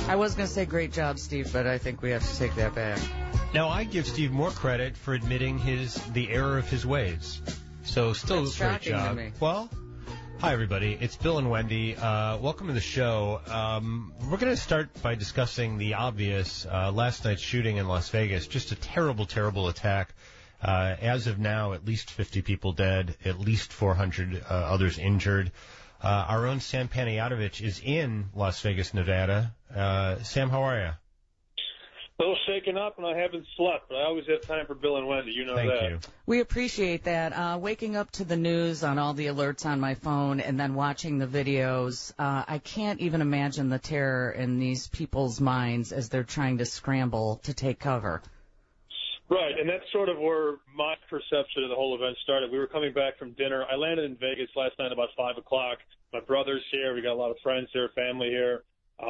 I was going to say great job, Steve, but I think we have to take that back. Now, I give Steve more credit for admitting the error of his ways. So still That's a great shocking job. to me. Well, hi, everybody. It's Bill and Wendy. Welcome to the show. We're going to start by discussing the obvious last night's shooting in Las Vegas. Just a terrible, terrible attack. As of now, at least 50 people dead, at least 400 others injured. Our own Sam Panayotovich is in Las Vegas, Nevada. Sam, how are you? A little shaken up, and I haven't slept, but I always have time for Bill and Wendy. You know that. Thank you. We appreciate that. Waking up to the news on all the alerts on my phone and then watching the videos, I can't even imagine the terror in these people's minds as they're trying to scramble to take cover. Right, and that's sort of where my perception of the whole event started. We were coming back from dinner. I landed in Vegas last night about 5 o'clock. My brother's here. We got a lot of friends here, family here.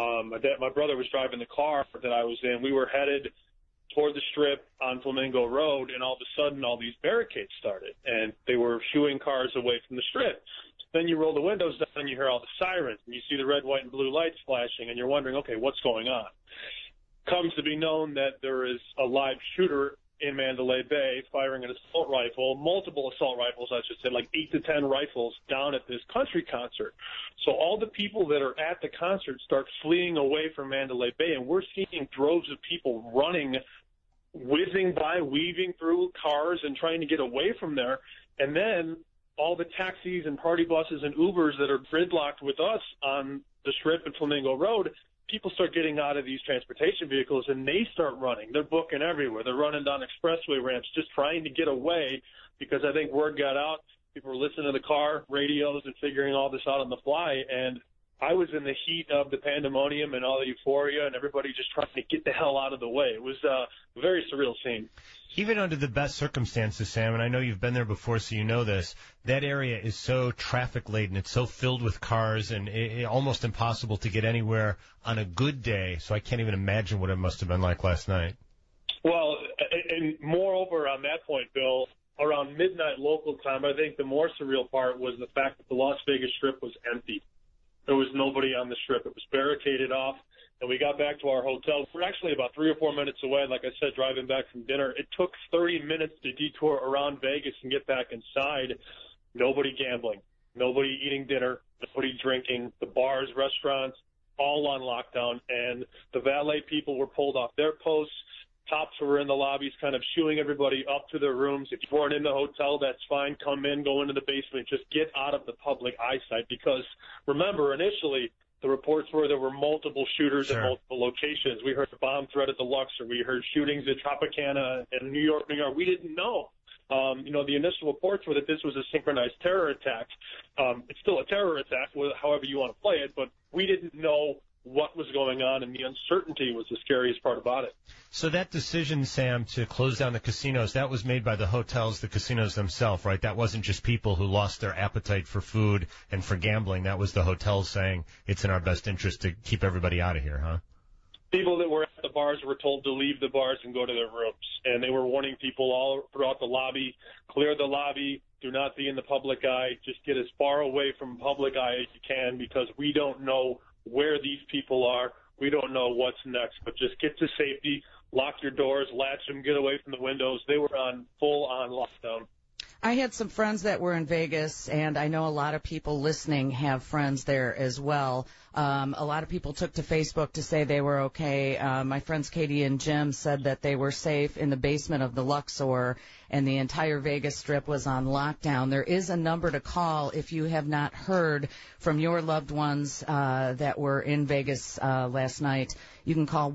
My brother was driving the car that I was in. We were headed toward the Strip on Flamingo Road, and all of a sudden all these barricades started, and they were shooing cars away from the Strip. Then you roll the windows down and you hear all the sirens, and you see the red, white, and blue lights flashing, and you're wondering, okay, what's going on? Comes to be known that there is a live shooter in Mandalay Bay firing an assault rifle, multiple assault rifles, I should say, like 8 to 10 rifles down at this country concert. So all the people that are at the concert start fleeing away from Mandalay Bay, and we're seeing droves of people running, whizzing by, weaving through cars and trying to get away from there. And then all the taxis and party buses and Ubers that are gridlocked with us on the Strip and Flamingo Road, people start getting out of these transportation vehicles, and they start running. They're booking everywhere. They're running down expressway ramps just trying to get away because I think word got out. People were listening to the car radios and figuring all this out on the fly, and I was in the heat of the pandemonium and all the euphoria and everybody just trying to get the hell out of the way. It was a very surreal scene. Even under the best circumstances, Sam, and I know you've been there before, so you know this, that area is so traffic-laden, it's so filled with cars, and almost impossible to get anywhere on a good day, so I can't even imagine what it must have been like last night. Well, and moreover on that point, Bill, around midnight local time, I think the more surreal part was the fact that the Las Vegas Strip was empty. There was nobody on the Strip. It was barricaded off. And we got back to our hotel. We're actually about 3 or 4 minutes away, like I said, driving back from dinner. It took 30 minutes to detour around Vegas and get back inside. Nobody gambling, nobody eating dinner, nobody drinking. The bars, restaurants, all on lockdown. And the valet people were pulled off their posts. Cops were in the lobbies kind of shooing everybody up to their rooms. If you weren't in the hotel, that's fine. Come in, go into the basement. Just get out of the public eyesight because, remember, initially – the reports were there were multiple shooters at multiple locations. We heard a bomb threat at the Luxor. We heard shootings at Tropicana and New York. We didn't know. The initial reports were that this was a synchronized terror attack. It's still a terror attack, however you want to play it, but we didn't know what was going on, and the uncertainty was the scariest part about it. So that decision, Sam, to close down the casinos, that was made by the hotels, the casinos themselves, right? That wasn't just people who lost their appetite for food and for gambling. That was the hotels saying it's in our best interest to keep everybody out of here, huh? People that were at the bars were told to leave the bars and go to their rooms, and they were warning people all throughout the lobby, clear the lobby, do not be in the public eye, just get as far away from public eye as you can because we don't know where these people are. We don't know what's next, but just get to safety, lock your doors, latch them, get away from the windows. They were on full-on lockdown. I had some friends that were in Vegas, and I know a lot of people listening have friends there as well. A lot of people took to Facebook to say they were okay. My friends Katie and Jim said that they were safe in the basement of the Luxor, and the entire Vegas Strip was on lockdown. There is a number to call if you have not heard from your loved ones that were in Vegas last night. You can call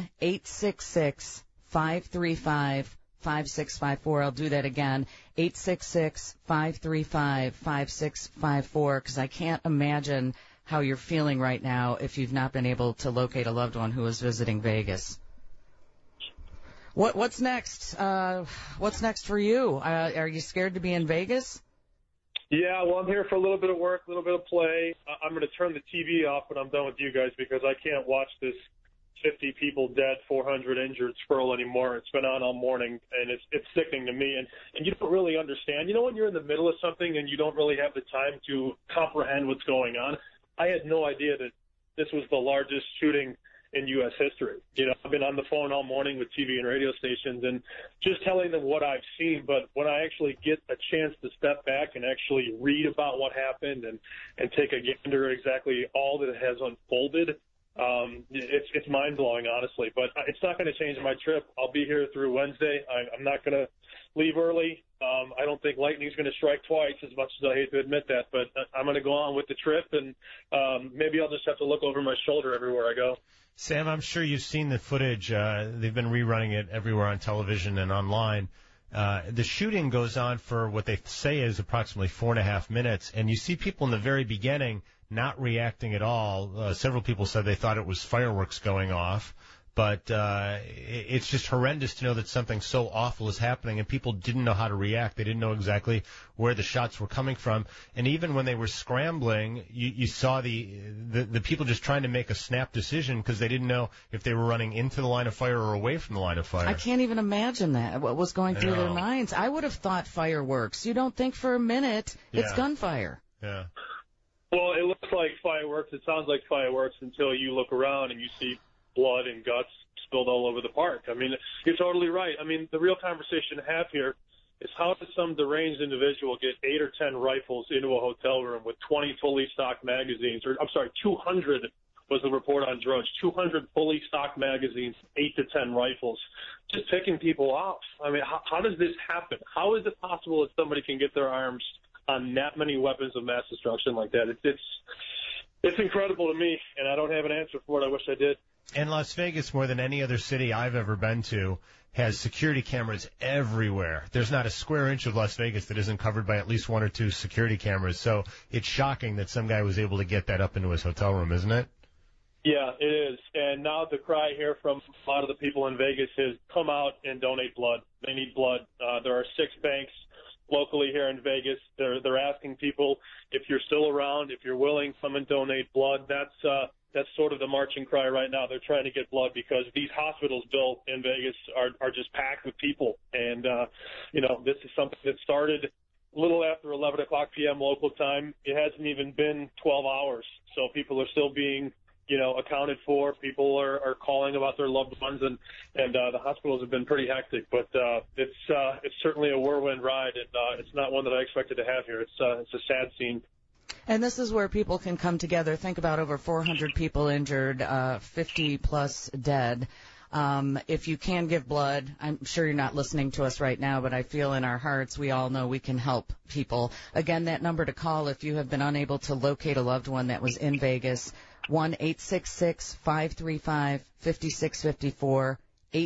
1-866-535-5654. I'll do that again, 866-535-5654, because I can't imagine how you're feeling right now if you've not been able to locate a loved one who is visiting Vegas. What's next? What's next for you? Are you scared to be in Vegas? Yeah, well, I'm here for a little bit of work, a little bit of play. I'm going to turn the TV off when I'm done with you guys because I can't watch this 50 people dead, 400 injured scroll anymore. It's been on all morning, and it's sickening to me. And you don't really understand. You know when you're in the middle of something and you don't really have the time to comprehend what's going on? I had no idea that this was the largest shooting in U.S. history. You know, I've been on the phone all morning with TV and radio stations and just telling them what I've seen. But when I actually get a chance to step back and actually read about what happened and take a gander at exactly all that has unfolded, it's mind-blowing, honestly. But it's not going to change my trip. I'll be here through Wednesday. I'm not going to leave early. I don't think lightning's going to strike twice, as much as I hate to admit that. But I'm going to go on with the trip, and maybe I'll just have to look over my shoulder everywhere I go. Sam, I'm sure you've seen the footage. They've been rerunning it everywhere on television and online. The shooting goes on for what they say is approximately 4.5 minutes, and you see people in the very beginning not reacting at all. Several people said they thought it was fireworks going off. But it's just horrendous to know that something so awful is happening, and people didn't know how to react. They didn't know exactly where the shots were coming from. And even when they were scrambling, you saw the people just trying to make a snap decision because they didn't know if they were running into the line of fire or away from the line of fire. I can't even imagine that, what was going through their minds. I would have thought fireworks. You don't think for a minute it's gunfire. Yeah. Well, it looks like fireworks. It sounds like fireworks until you look around and you see blood and guts spilled all over the park. I mean, you're totally right. I mean, the real conversation to have here is how does some deranged individual get 8 or 10 rifles into a hotel room with 20 fully stocked magazines, or I'm sorry, 200 was the report on Drudge, 200 fully stocked magazines, 8 to 10 rifles, just picking people off. I mean, how does this happen? How is it possible that somebody can get their arms on that many weapons of mass destruction like that? It's incredible to me, and I don't have an answer for it. I wish I did. And Las Vegas, more than any other city I've ever been to, has security cameras everywhere. There's not a square inch of Las Vegas that isn't covered by at least 1 or 2 security cameras. So it's shocking that some guy was able to get that up into his hotel room, isn't it? Yeah, it is. And now the cry here from a lot of the people in Vegas is come out and donate blood. They need blood. There are 6 banks locally here in Vegas. They're asking people, if you're still around, if you're willing, come and donate blood. That's sort of the marching cry right now. They're trying to get blood because these hospitals built in Vegas are just packed with people. And, this is something that started a little after 11 o'clock p.m. local time. It hasn't even been 12 hours. So people are still being, accounted for. People are calling about their loved ones, and the hospitals have been pretty hectic. But it's certainly a whirlwind ride, and it's not one that I expected to have here. It's a sad scene. And this is where people can come together. Think about over 400 people injured, 50-plus dead. If you can give blood, I'm sure you're not listening to us right now, but I feel in our hearts we all know we can help people. Again, that number to call if you have been unable to locate a loved one that was in Vegas, 1-866-535-5654,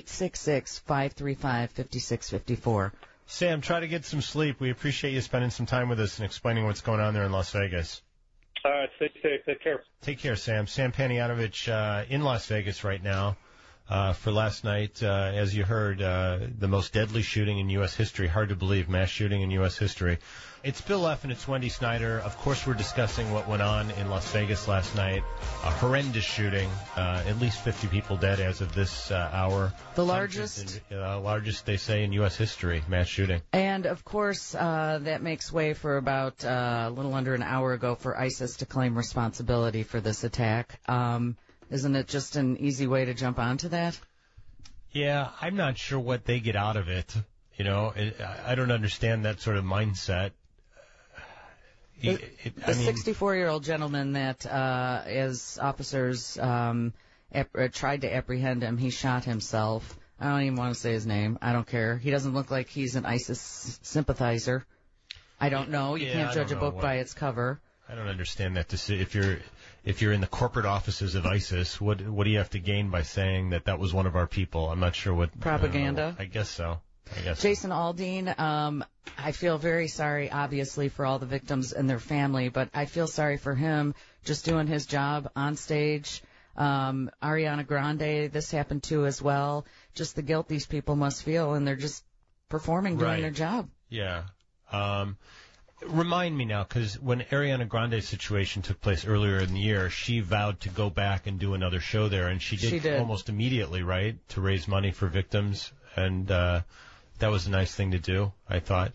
866-535-5654. Sam, try to get some sleep. We appreciate you spending some time with us and explaining what's going on there in Las Vegas. All right, stay safe. Take care. Take care, Sam. Sam Panayotovich in Las Vegas right now for last night. As you heard, the most deadly shooting in U.S. history. Hard to believe, mass shooting in U.S. history. It's Bill F. and it's Wendy Snyder. Of course, we're discussing what went on in Las Vegas last night. A horrendous shooting. At least 50 people dead as of this hour. The largest, they say, in U.S. history, mass shooting. And, of course, that makes way for about a little under an hour ago for ISIS to claim responsibility for this attack. Isn't it just an easy way to jump onto that? Yeah, I'm not sure what they get out of it. I don't understand that sort of mindset. The 64-year-old gentleman that, as officers tried to apprehend him, he shot himself. I don't even want to say his name. I don't care. He doesn't look like he's an ISIS sympathizer. I don't know. You can't judge a book by its cover. I don't understand that. If you're in the corporate offices of ISIS, what do you have to gain by saying that was one of our people? I'm not sure what. Propaganda? I guess so. Jason Aldean, I feel very sorry, obviously, for all the victims and their family, but I feel sorry for him just doing his job on stage. Ariana Grande, this happened to as well. Just the guilt these people must feel, and they're just performing, doing their job. Yeah. Remind me now, because when Ariana Grande's situation took place earlier in the year, she vowed to go back and do another show there, and she did almost immediately, right, to raise money for victims, and that was a nice thing to do, I thought.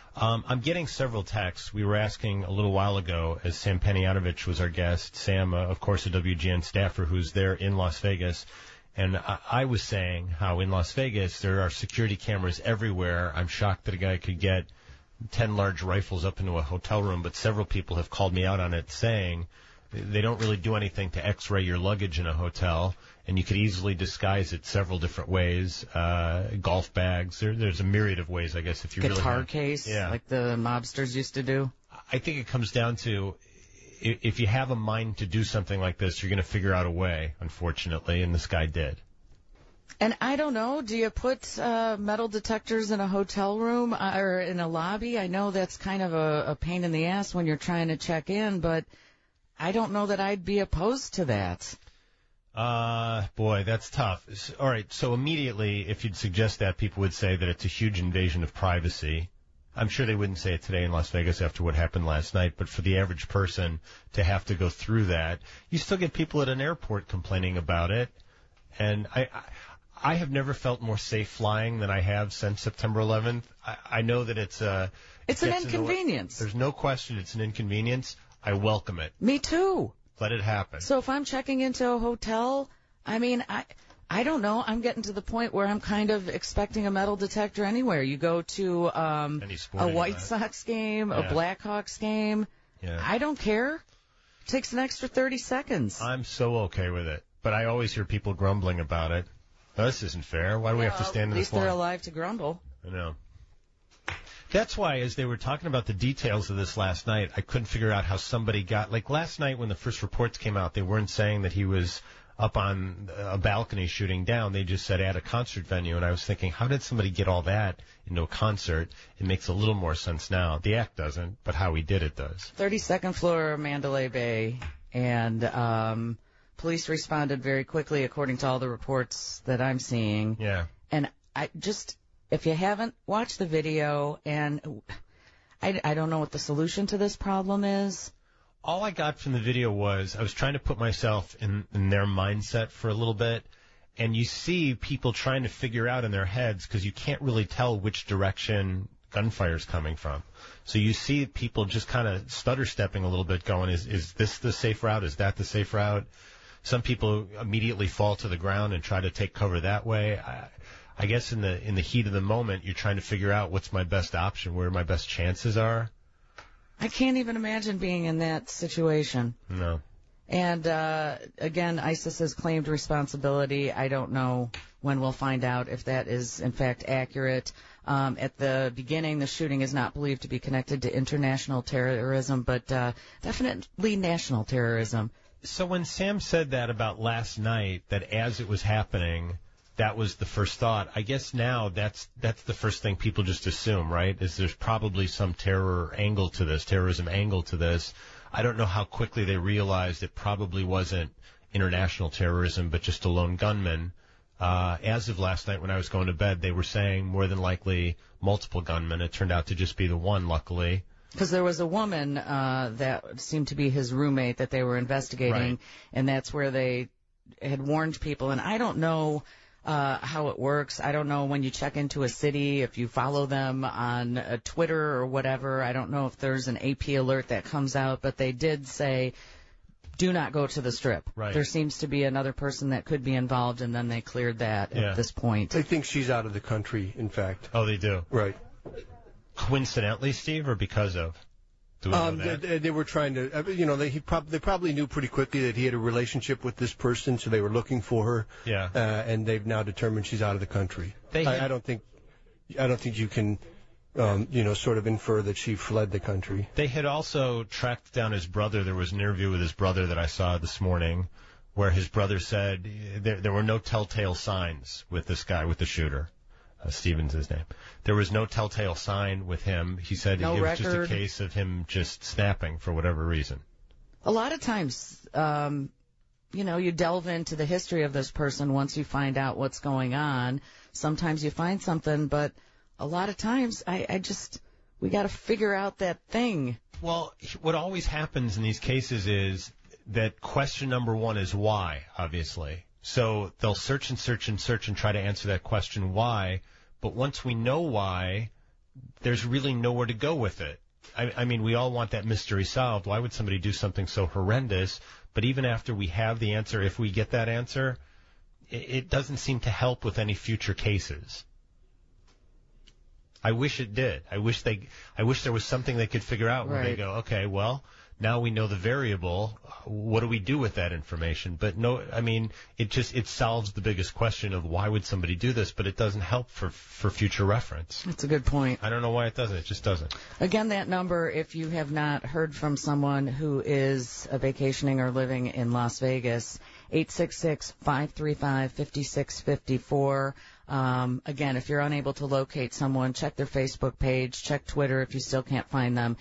I'm getting several texts. We were asking a little while ago, as Sam Panayotovich was our guest. Sam, of course, a WGN staffer who's there in Las Vegas. And I was saying how in Las Vegas there are security cameras everywhere. I'm shocked that a guy could get 10 large rifles up into a hotel room, but several people have called me out on it saying they don't really do anything to x-ray your luggage in a hotel, and you could easily disguise it several different ways. Golf bags, there's a myriad of ways, I guess, if you Guitar really case, yeah. like the mobsters used to do. I think it comes down to if you have a mind to do something like this, you're going to figure out a way, unfortunately, and this guy did. And I don't know, do you put metal detectors in a hotel room or in a lobby? I know that's kind of a pain in the ass when you're trying to check in, but I don't know that I'd be opposed to that. Boy, that's tough. All right, so immediately, if you'd suggest that, people would say that it's a huge invasion of privacy. I'm sure they wouldn't say it today in Las Vegas after what happened last night, but for the average person to have to go through that, you still get people at an airport complaining about it. And I have never felt more safe flying than I have since September 11th. I know that it's an inconvenience. There's no question it's an inconvenience. I welcome it. Me too. Let it happen. So if I'm checking into a hotel, I mean, I don't know. I'm getting to the point where I'm kind of expecting a metal detector anywhere. You go to a White Sox game, a Blackhawks game. Yeah. I don't care. It takes an extra 30 seconds. I'm so okay with it. But I always hear people grumbling about it. Oh, this isn't fair. Why do we have to stand in this line? At least they're alive to grumble. I know. That's why, as they were talking about the details of this last night, I couldn't figure out how somebody got... Like, last night when the first reports came out, they weren't saying that he was up on a balcony shooting down. They just said at a concert venue. And I was thinking, how did somebody get all that into a concert? It makes a little more sense now. The act doesn't, but how he did it does. 32nd floor of Mandalay Bay. And police responded very quickly, according to all the reports that I'm seeing. Yeah. And if you haven't watched the video, and I don't know what the solution to this problem is. All I got from the video was I was trying to put myself in their mindset for a little bit, and you see people trying to figure out in their heads, because you can't really tell which direction gunfire's coming from. So you see people just kind of stutter-stepping a little bit, going, is this the safe route? Is that the safe route? Some people immediately fall to the ground and try to take cover that way. I guess in the heat of the moment, you're trying to figure out what's my best option, where my best chances are. I can't even imagine being in that situation. No. And, again, ISIS has claimed responsibility. I don't know when we'll find out if that is, in fact, accurate. At the beginning, the shooting is not believed to be connected to international terrorism, but definitely national terrorism. So when Sam said that about last night, that as it was happening, that was the first thought. I guess now that's the first thing people just assume, right? Is there's probably some terrorism angle to this. I don't know how quickly they realized it probably wasn't international terrorism, but just a lone gunman. As of last night when I was going to bed, they were saying more than likely multiple gunmen. It turned out to just be the one, luckily. Because there was a woman that seemed to be his roommate that they were investigating, right. And that's where they had warned people. And I don't know how it works. I don't know when you check into a city, if you follow them on Twitter or whatever. I don't know if there's an AP alert that comes out, but they did say, do not go to the Strip. Right. There seems to be another person that could be involved, and then they cleared that at this point. They think she's out of the country, in fact. Oh, they do? Right. Coincidentally, Steve, or because of? Do we know that? They were trying to, they probably knew pretty quickly that he had a relationship with this person, so they were looking for her. Yeah. And they've now determined she's out of the country. I don't think you can, sort of infer that she fled the country. They had also tracked down his brother. There was an interview with his brother that I saw this morning, where his brother said there were no telltale signs with this guy, with the shooter. Stevens, his name. There was no telltale sign with him. He said no it was record. just a case of him just snapping for whatever reason. A lot of times, you delve into the history of this person once you find out what's going on. Sometimes you find something, but a lot of times we got to figure out that thing. Well, what always happens in these cases is that question number one is why, obviously. So they'll search and search and search and try to answer that question, why. But once we know why, there's really nowhere to go with it. I mean, we all want that mystery solved. Why would somebody do something so horrendous? But even after we have the answer, if we get that answer, it doesn't seem to help with any future cases. I wish it did. I wish there was something they could figure out where they go, okay, well, now we know the variable. What do we do with that information? But no, I mean, it solves the biggest question of why would somebody do this, but it doesn't help for future reference. That's a good point. I don't know why it doesn't. It just doesn't. Again, that number, if you have not heard from someone who is vacationing or living in Las Vegas, 866-535-5654. Again, if you're unable to locate someone, check their Facebook page, check Twitter if you still can't find them,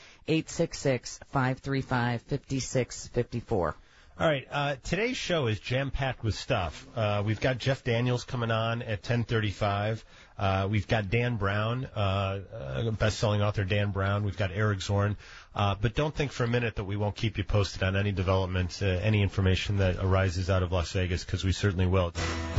866-535-5654. All right, today's show is jam-packed with stuff. We've got Jeff Daniels coming on at 10:35. We've got Dan Brown, best-selling author Dan Brown. We've got Eric Zorn. But don't think for a minute that we won't keep you posted on any developments, any information that arises out of Las Vegas, because we certainly will.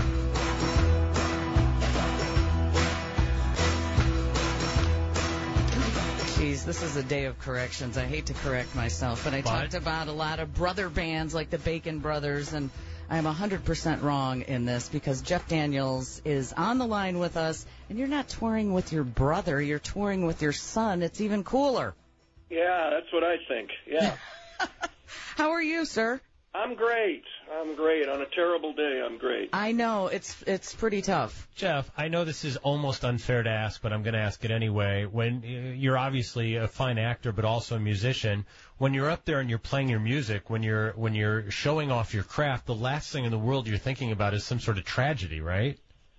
This is a day of corrections. I hate to correct myself, but I talked about a lot of brother bands like the Bacon Brothers, and I'm 100% wrong in this because Jeff Daniels is on the line with us, and you're not touring with your brother. You're touring with your son. It's even cooler. Yeah, that's what I think. Yeah. How are you, sir? I'm great. On a terrible day, I'm great. I know. It's pretty tough. Jeff, I know this is almost unfair to ask, but I'm going to ask it anyway. When you're obviously a fine actor, but also a musician, when you're up there and you're playing your music, when you're showing off your craft, the last thing in the world you're thinking about is some sort of tragedy, right?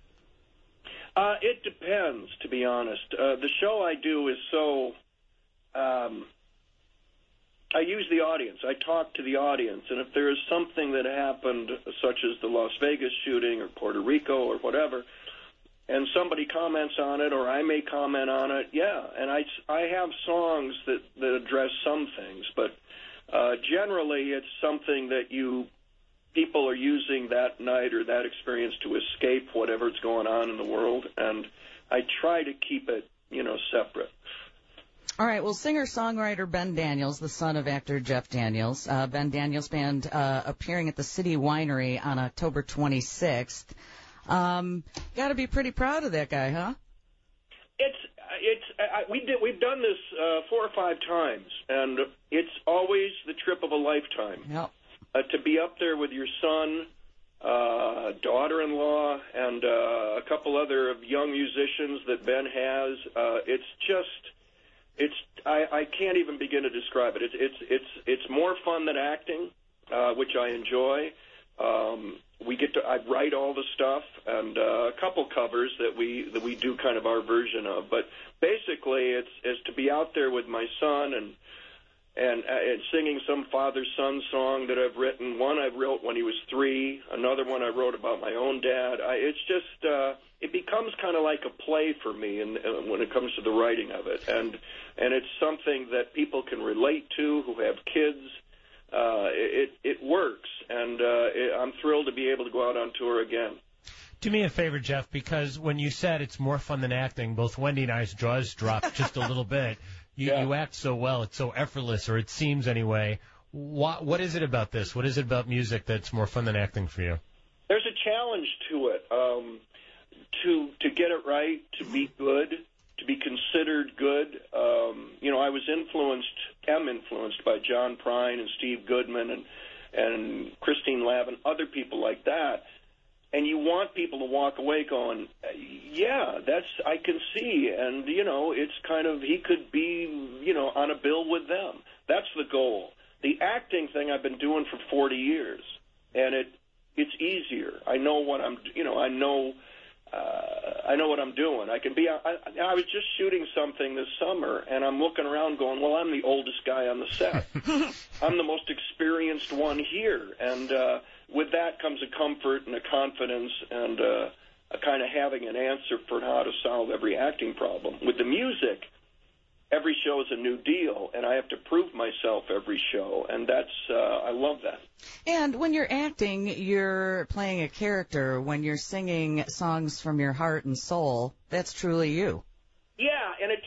It depends, to be honest. The show I do is so... I use the audience. I talk to the audience, and if there is something that happened, such as the Las Vegas shooting or Puerto Rico or whatever, and somebody comments on it or I may comment on it, yeah. And I have songs that address some things, but generally it's something that people are using that night or that experience to escape whatever's going on in the world, and I try to keep it, separate. All right, well, singer-songwriter Ben Daniels, the son of actor Jeff Daniels, Ben Daniels Band appearing at the City Winery on October 26th. Got to be pretty proud of that guy, huh? We've done this 4 or 5 times, and it's always the trip of a lifetime. Yep. To be up there with your son, daughter-in-law, and a couple other young musicians that Ben has, I can't even begin to describe it. It's more fun than acting, which I enjoy. I write all the stuff and a couple covers that we do kind of our version of. But basically, it's to be out there with my son and singing some father-son song that I've written. One I wrote when he was 3. Another one I wrote about my own dad. It becomes kind of like a play for me when it comes to the writing of it. And it's something that people can relate to who have kids. It works, and I'm thrilled to be able to go out on tour again. Do me a favor, Jeff, because when you said it's more fun than acting, both Wendy and I's jaws dropped just a little bit. You act so well. It's so effortless, or it seems anyway. What is it about this? What is it about music that's more fun than acting for you? There's a challenge to it. To get it right, to be good, to be considered good. I was am influenced by John Prine and Steve Goodman and Christine Lavin, other people like that. And you want people to walk away going, yeah, I can see. And, it's kind of, he could be, on a bill with them. That's the goal. The acting thing I've been doing for 40 years, and it's easier. I know what I know what I'm doing. I can be. I was just shooting something this summer, and I'm looking around going, well, I'm the oldest guy on the set. I'm the most experienced one here. And with that comes a comfort and a confidence and a kind of having an answer for how to solve every acting problem. With the music, every show is a new deal, and I have to prove myself every show, and I love that. And when you're acting, you're playing a character. When you're singing songs from your heart and soul, that's truly you. Yeah, and it took a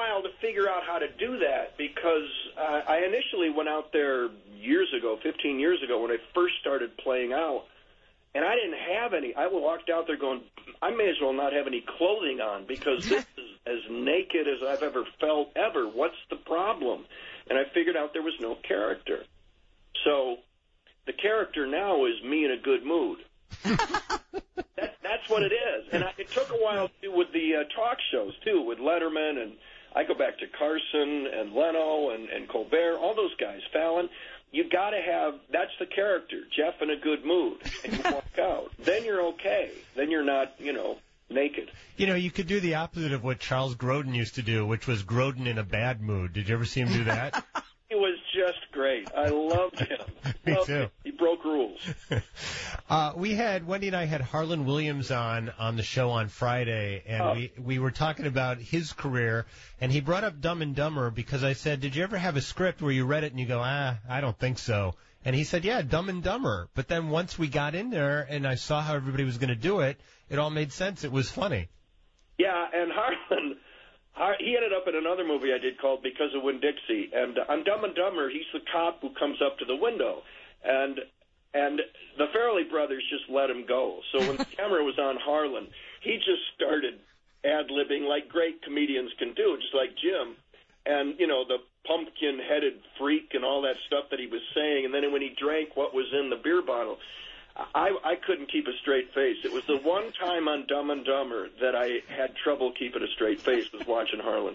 while to figure out how to do that because I initially went out there years ago, 15 years ago, when I first started playing out, and I didn't have any. I walked out there going, I may as well not have any clothing on because this is as naked as I've ever felt ever. What's the problem? And I figured out there was no character. So the character now is me in a good mood. That's what it is. And it took a while to do with the talk shows, too, with Letterman, and I go back to Carson and Leno and Colbert, all those guys, Fallon. You got to have, that's the character, Jeff in a good mood, and you walk out. Then you're okay. Then you're not, naked. You could do the opposite of what Charles Grodin used to do, which was Grodin in a bad mood. Did you ever see him do that? He was just great. I loved him. Me too. He broke rules. Wendy and I had Harlan Williams on the show on Friday, and we were talking about his career, and he brought up Dumb and Dumber because I said, did you ever have a script where you read it and you go, I don't think so? And he said, yeah, Dumb and Dumber. But then once we got in there and I saw how everybody was going to do it, it all made sense. It was funny. Yeah, and Harlan... He ended up in another movie I did called Because of Winn-Dixie, and on Dumb and Dumber, he's the cop who comes up to the window, and the Farrelly brothers just let him go. So when the camera was on Harlan, he just started ad-libbing like great comedians can do, just like Jim, and, the pumpkin-headed freak and all that stuff that he was saying, and then when he drank what was in the beer bottle, I couldn't keep a straight face. It was the one time on Dumb and Dumber that I had trouble keeping a straight face was watching Harlan.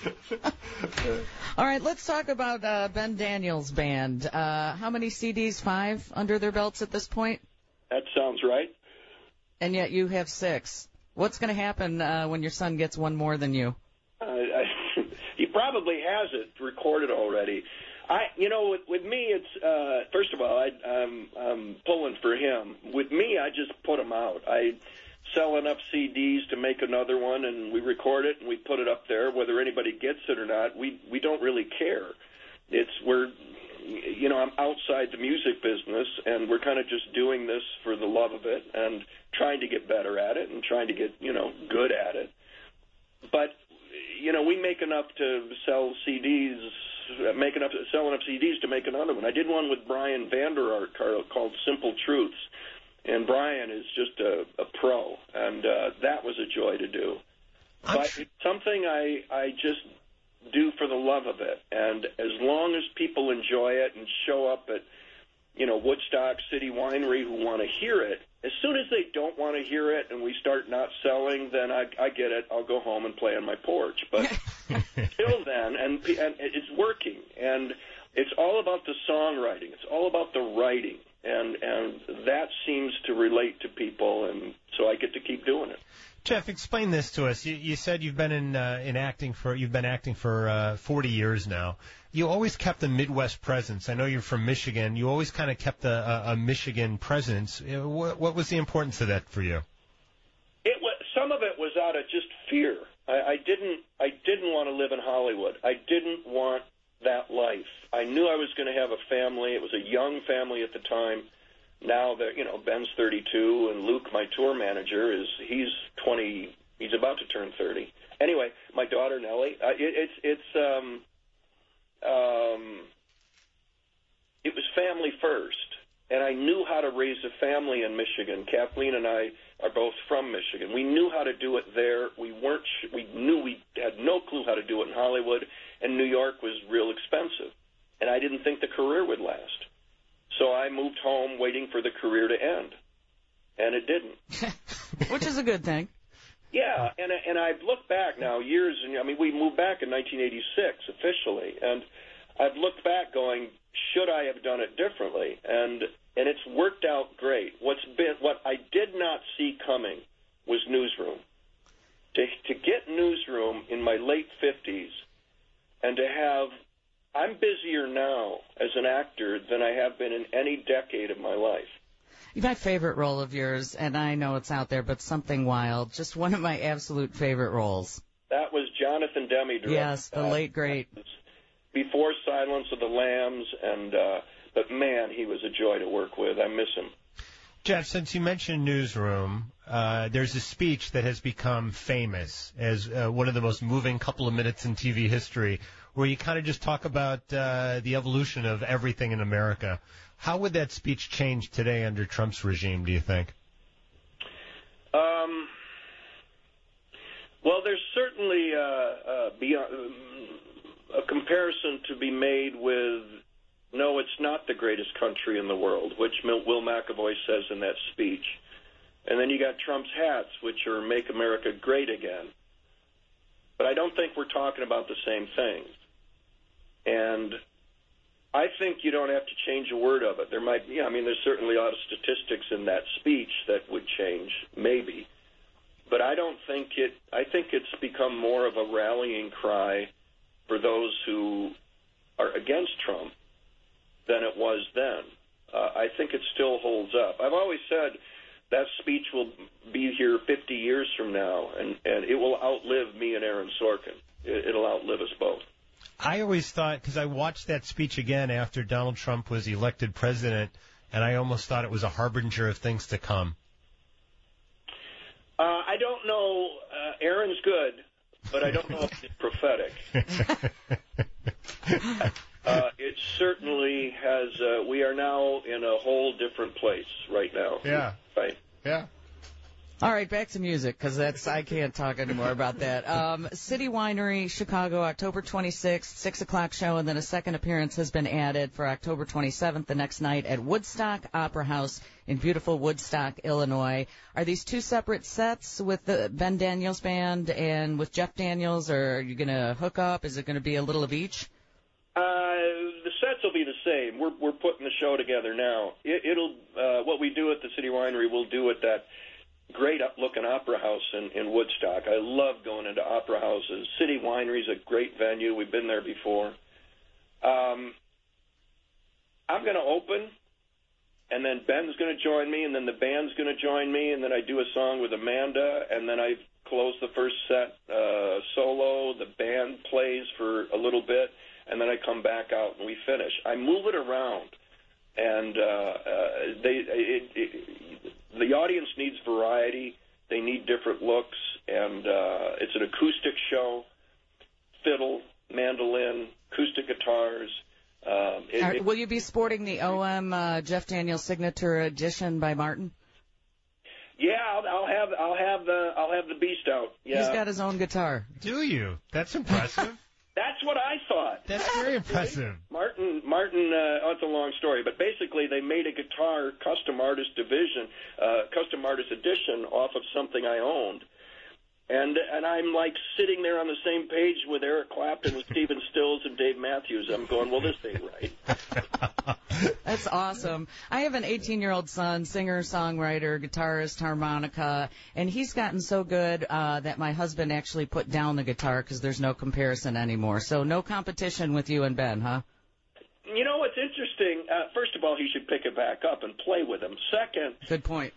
All right, let's talk about Ben Daniels' band. How many CDs? 5 under their belts at this point? That sounds right. And yet you have 6. What's going to happen when your son gets one more than you? He probably has it recorded already. With me, it's first of all, I'm pulling for him. With me, I just put them out. I sell enough CDs to make another one, and we record it and we put it up there. Whether anybody gets it or not, we don't really care. I'm outside the music business, and we're kind of just doing this for the love of it and trying to get better at it and trying to get good at it. But we make enough to sell CDs. Sell enough CDs to make another one. I did one with Brian Vander Ark called Simple Truths, and Brian is just a pro, and that was a joy to do. But it's something I just do for the love of it, and as long as people enjoy it and show up at Woodstock City Winery who want to hear it, as soon as they don't want to hear it and we start not selling, then I get it. I'll go home and play on my porch. But till then, and it's working, and it's all about the songwriting. It's all about the writing, and that seems to relate to people, and so I get to keep doing it. Jeff, explain this to us. You said you've been acting for 40 years now. You always kept a Midwest presence. I know you're from Michigan. You always kind of kept a Michigan presence. What was the importance of that for you? Some of it was out of just fear. I didn't want to live in Hollywood. I didn't want that life. I knew I was going to have a family. It was a young family at the time. Now that Ben's 32 and Luke, my tour manager, he's 20. He's about to turn 30. Anyway, my daughter Nellie. It was family first, and I knew how to raise a family in Michigan. Kathleen and I are both from Michigan. We knew how to do it there. We knew we had no clue how to do it in Hollywood, and New York was real expensive, and I didn't think the career would last. So I moved home waiting for the career to end, and it didn't. Which is a good thing. Yeah, and I've looked back now years, and we moved back in 1986 officially, and I've looked back going, should I have done it differently? And it's worked out great. What I did not see coming was Newsroom. To get Newsroom in my late 50s, and to have, I'm busier now as an actor than I have been in any decade of my life. My favorite role of yours, and I know it's out there, but Something Wild, just one of my absolute favorite roles. That was Jonathan Demme directed. Yes, the late great. Before Silence of the Lambs, and but man, he was a joy to work with. I miss him. Jeff, since you mentioned Newsroom, there's a speech that has become famous as one of the most moving couple of minutes in TV history, where you kind of just talk about the evolution of everything in America. How would that speech change today under Trump's regime, do you think? Well, there's certainly a comparison to be made with, no, it's not the greatest country in the world, which Will McAvoy says in that speech. And then you got Trump's hats, which are Make America Great Again. But I don't think we're talking about the same things. And I think you don't have to change a word of it. There might be, there's certainly a lot of statistics in that speech that would change, maybe. But I don't think I think it's become more of a rallying cry for those who are against Trump than it was then. I think it still holds up. I've always said that speech will be here 50 years from now, and it will outlive me and Aaron Sorkin. It'll outlive us both. I always thought, because I watched that speech again after Donald Trump was elected president, and I almost thought it was a harbinger of things to come. I don't know. Aaron's good, but I don't know if it's prophetic. It certainly has. We are now in a whole different place right now. Yeah. Right. Yeah. All right, back to music, because I can't talk anymore about that. City Winery, Chicago, October 26th, 6 o'clock show, and then a second appearance has been added for October 27th, the next night at Woodstock Opera House in beautiful Woodstock, Illinois. Are these two separate sets with the Ben Daniels Band and with Jeff Daniels, or are you going to hook up? Is it going to be a little of each? The sets will be the same. We're putting the show together now. It'll what we do at the City Winery, we'll do at that great-looking opera house in Woodstock. I love going into opera houses. City Winery's a great venue. We've been there before. I'm going to open, and then Ben's going to join me, and then the band's going to join me, and then I do a song with Amanda, and then I close the first set solo. The band plays for a little bit, and then I come back out and we finish. I move it around, and the audience needs variety. They need different looks, and it's an acoustic show, fiddle, mandolin, acoustic guitars. Will you be sporting the OM Jeff Daniels Signature Edition by Martin? Yeah, I'll have the beast out. Yeah. He's got his own guitar. Do you? That's impressive. That's what I thought. That's very impressive. Martin, it's a long story, but basically they made a guitar custom artist edition off of something I owned. And I'm like sitting there on the same page with Eric Clapton, with Stephen Stills, and Dave Matthews. I'm going, well, this ain't right. That's awesome. I have an 18-year-old son, singer, songwriter, guitarist, harmonica, and he's gotten so good that my husband actually put down the guitar because there's no comparison anymore. So no competition with you and Ben, huh? You know what's interesting? First of all, he should pick it back up and play with him. Second, good point.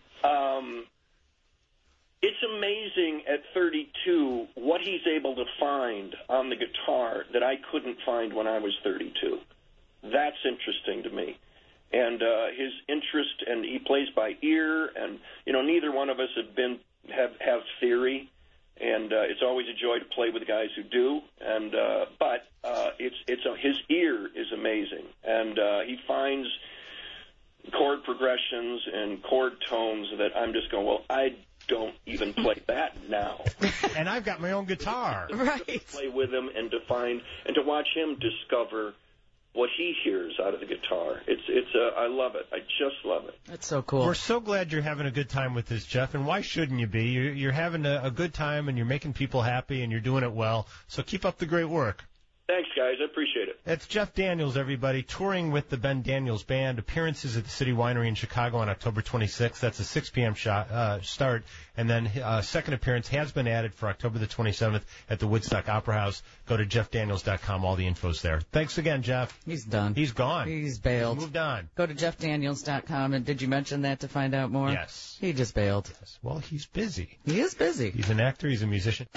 It's amazing at 32 what he's able to find on the guitar that I couldn't find when I was 32. That's interesting to me. And his interest, and he plays by ear, and neither one of us have theory, and it's always a joy to play with guys who do. And but his ear is amazing, and he finds chord progressions and chord tones that I'm just going, well, I don't even play that now. And I've got my own guitar. Right. To play with him and to find and to watch him discover what he hears out of the guitar. I love it. I just love it. That's so cool. We're so glad you're having a good time with this, Jeff, and why shouldn't you be? You're having a good time, and you're making people happy, and you're doing it well, so keep up the great work. Thanks, guys. I appreciate it. It's Jeff Daniels, everybody, touring with the Ben Daniels Band. Appearances at the City Winery in Chicago on October 26th. That's a 6 p.m. start. And then second appearance has been added for October the 27th at the Woodstock Opera House. Go to jeffdaniels.com. All the info's there. Thanks again, Jeff. He's done. He's gone. He's bailed. He moved on. Go to jeffdaniels.com. And did you mention that to find out more? Yes. He just bailed. Yes. Well, he's busy. He is busy. He's an actor. He's a musician.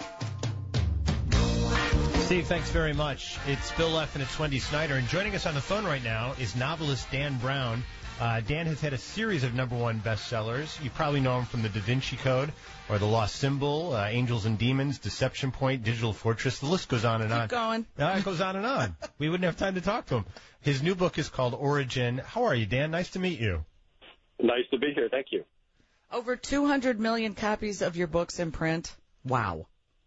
Steve, thanks very much. It's Bill Leff and it's Wendy Snyder. And joining us on the phone right now is novelist Dan Brown. Dan has had a series of #1 bestsellers. You probably know him from The Da Vinci Code or The Lost Symbol, Angels and Demons, Deception Point, Digital Fortress. The list goes on and on. Keep going. It goes on and on. We wouldn't have time to talk to him. His new book is called Origin. How are you, Dan? Nice to meet you. Nice to be here. Thank you. Over 200 million copies of your books in print. Wow.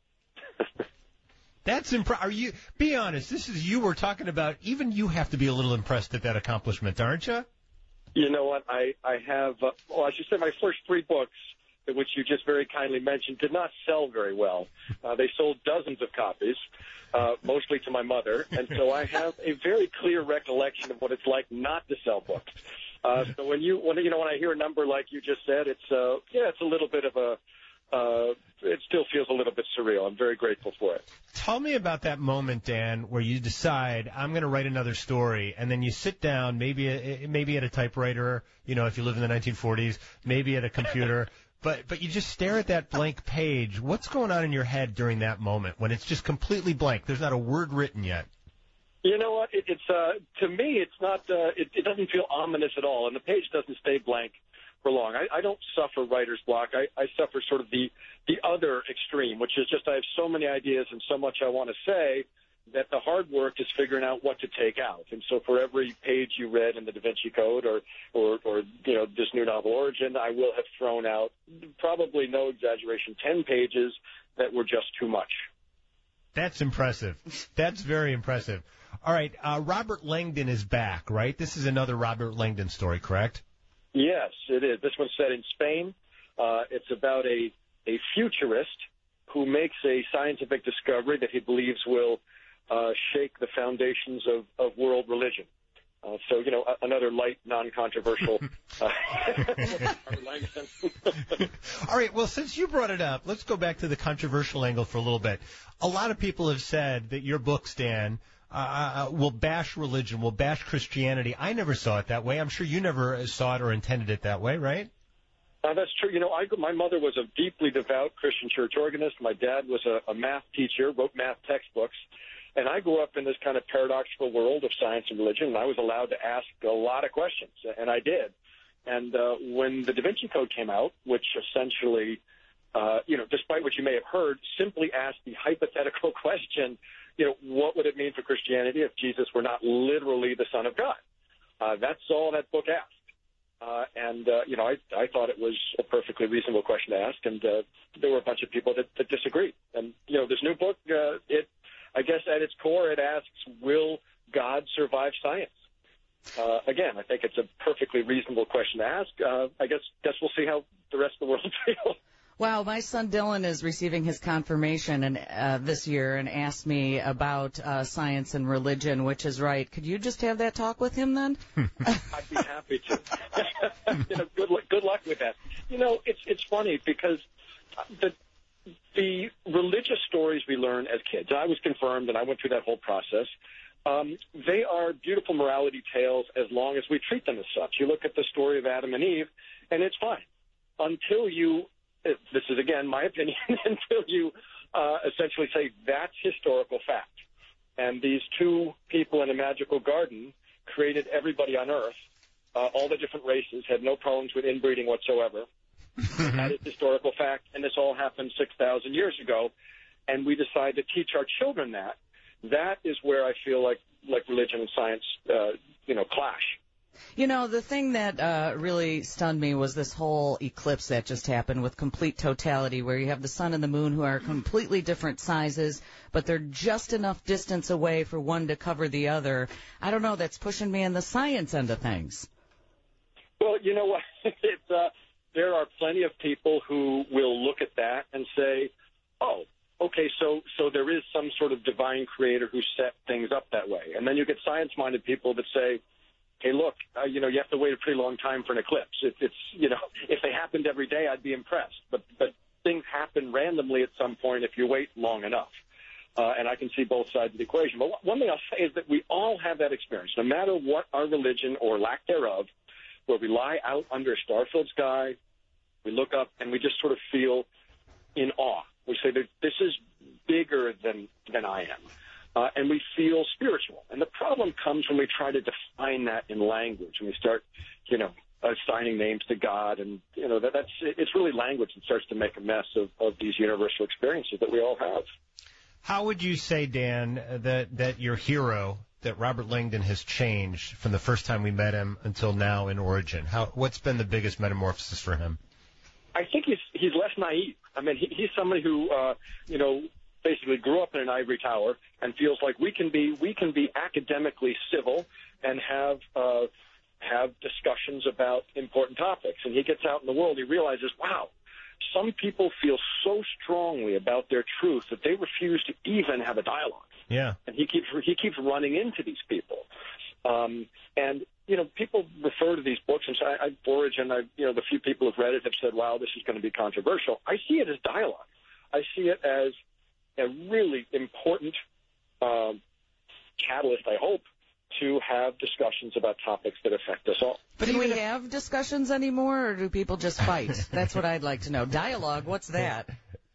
That's Are you? Be honest. This is you we're talking about. Even you have to be a little impressed at that accomplishment, aren't you? You know what? I have. I should say my first 3 books, which you just very kindly mentioned, did not sell very well. They sold dozens of copies, mostly to my mother, and so I have a very clear recollection of what it's like not to sell books. So when I hear a number like you just said, it's a little bit of a. It still feels a little bit surreal. I'm very grateful for it. Tell me about that moment, Dan, where you decide I'm going to write another story, and then you sit down, maybe at a typewriter, if you live in the 1940s, maybe at a computer, but you just stare at that blank page. What's going on in your head during that moment when it's just completely blank? There's not a word written yet. You know what? It's to me, it's not. It doesn't feel ominous at all, and the page doesn't stay blank for long. I don't suffer writer's block. I suffer sort of the other extreme, which is just I have so many ideas and so much I want to say that the hard work is figuring out what to take out. And so for every page you read in the Da Vinci Code or this new novel Origin, I will have thrown out, probably no exaggeration, 10 pages that were just too much. That's impressive. That's very impressive. All right, Robert Langdon is back, right? This is another Robert Langdon story, correct? Yes, it is. This one's set in Spain. It's about a futurist who makes a scientific discovery that he believes will shake the foundations of world religion. So, another light, non-controversial. All right, well, since you brought it up, let's go back to the controversial angle for a little bit. A lot of people have said that your book, Stan, will bash religion, will bash Christianity. I never saw it that way. I'm sure you never saw it or intended it that way, right? That's true. My mother was a deeply devout Christian church organist. My dad was a math teacher, wrote math textbooks. And I grew up in this kind of paradoxical world of science and religion, and I was allowed to ask a lot of questions, and I did. And when the Da Vinci Code came out, which essentially, despite what you may have heard, simply asked the hypothetical question, what would it mean for Christianity if Jesus were not literally the Son of God? That's all that book asked. I thought it was a perfectly reasonable question to ask, and there were a bunch of people that disagreed. And, this new book, I guess at its core, it asks, will God survive science? Again, I think it's a perfectly reasonable question to ask. I guess we'll see how the rest of the world feels. Wow, my son Dylan is receiving his confirmation this year and asked me about science and religion, which is right. Could you just have that talk with him then? I'd be happy to. Good luck with that. It's funny because the religious stories we learn as kids, I was confirmed and I went through that whole process, they are beautiful morality tales as long as we treat them as such. You look at the story of Adam and Eve, and it's fine until you, this is again my opinion, until you essentially say that's historical fact. And these 2 people in a magical garden created everybody on Earth, all the different races, had no problems with inbreeding whatsoever. That is historical fact, and this all happened 6,000 years ago, and we decide to teach our children that. That is where I feel like religion and science, clash. The thing that really stunned me was this whole eclipse that just happened with complete totality, where you have the sun and the moon who are completely different sizes, but they're just enough distance away for one to cover the other. I don't know, that's pushing me in the science end of things. Well, you know what? There are plenty of people who will look at that and say, oh, okay, so there is some sort of divine creator who set things up that way. And then you get science-minded people that say, hey, look, you have to wait a pretty long time for an eclipse. If they happened every day, I'd be impressed. But things happen randomly at some point if you wait long enough. And I can see both sides of the equation. But one thing I'll say is that we all have that experience, no matter what our religion or lack thereof, where we lie out under a star-filled sky, we look up, and we just sort of feel in awe. We say that this is bigger than I am. and we feel spiritual. And the problem comes when we try to define that in language, when we start, assigning names to God, and it's really language that starts to make a mess of these universal experiences that we all have. How would you say, Dan, that your hero, that Robert Langdon, has changed from the first time we met him until now in Origin? What's been the biggest metamorphosis for him? I think he's less naive. I mean, he's somebody who basically grew up in an ivory tower and feels like we can be academically civil and have discussions about important topics. And he gets out in the world, he realizes, wow, some people feel so strongly about their truth that they refuse to even have a dialogue. Yeah. And he keeps running into these people. And people refer to these books and say, Origin, the few people who've read it have said, wow, this is going to be controversial. I see it as dialogue. I see it as a really important catalyst, I hope, to have discussions about topics that affect us all. But do we have discussions anymore, or do people just fight? That's what I'd like to know. Dialogue, what's that?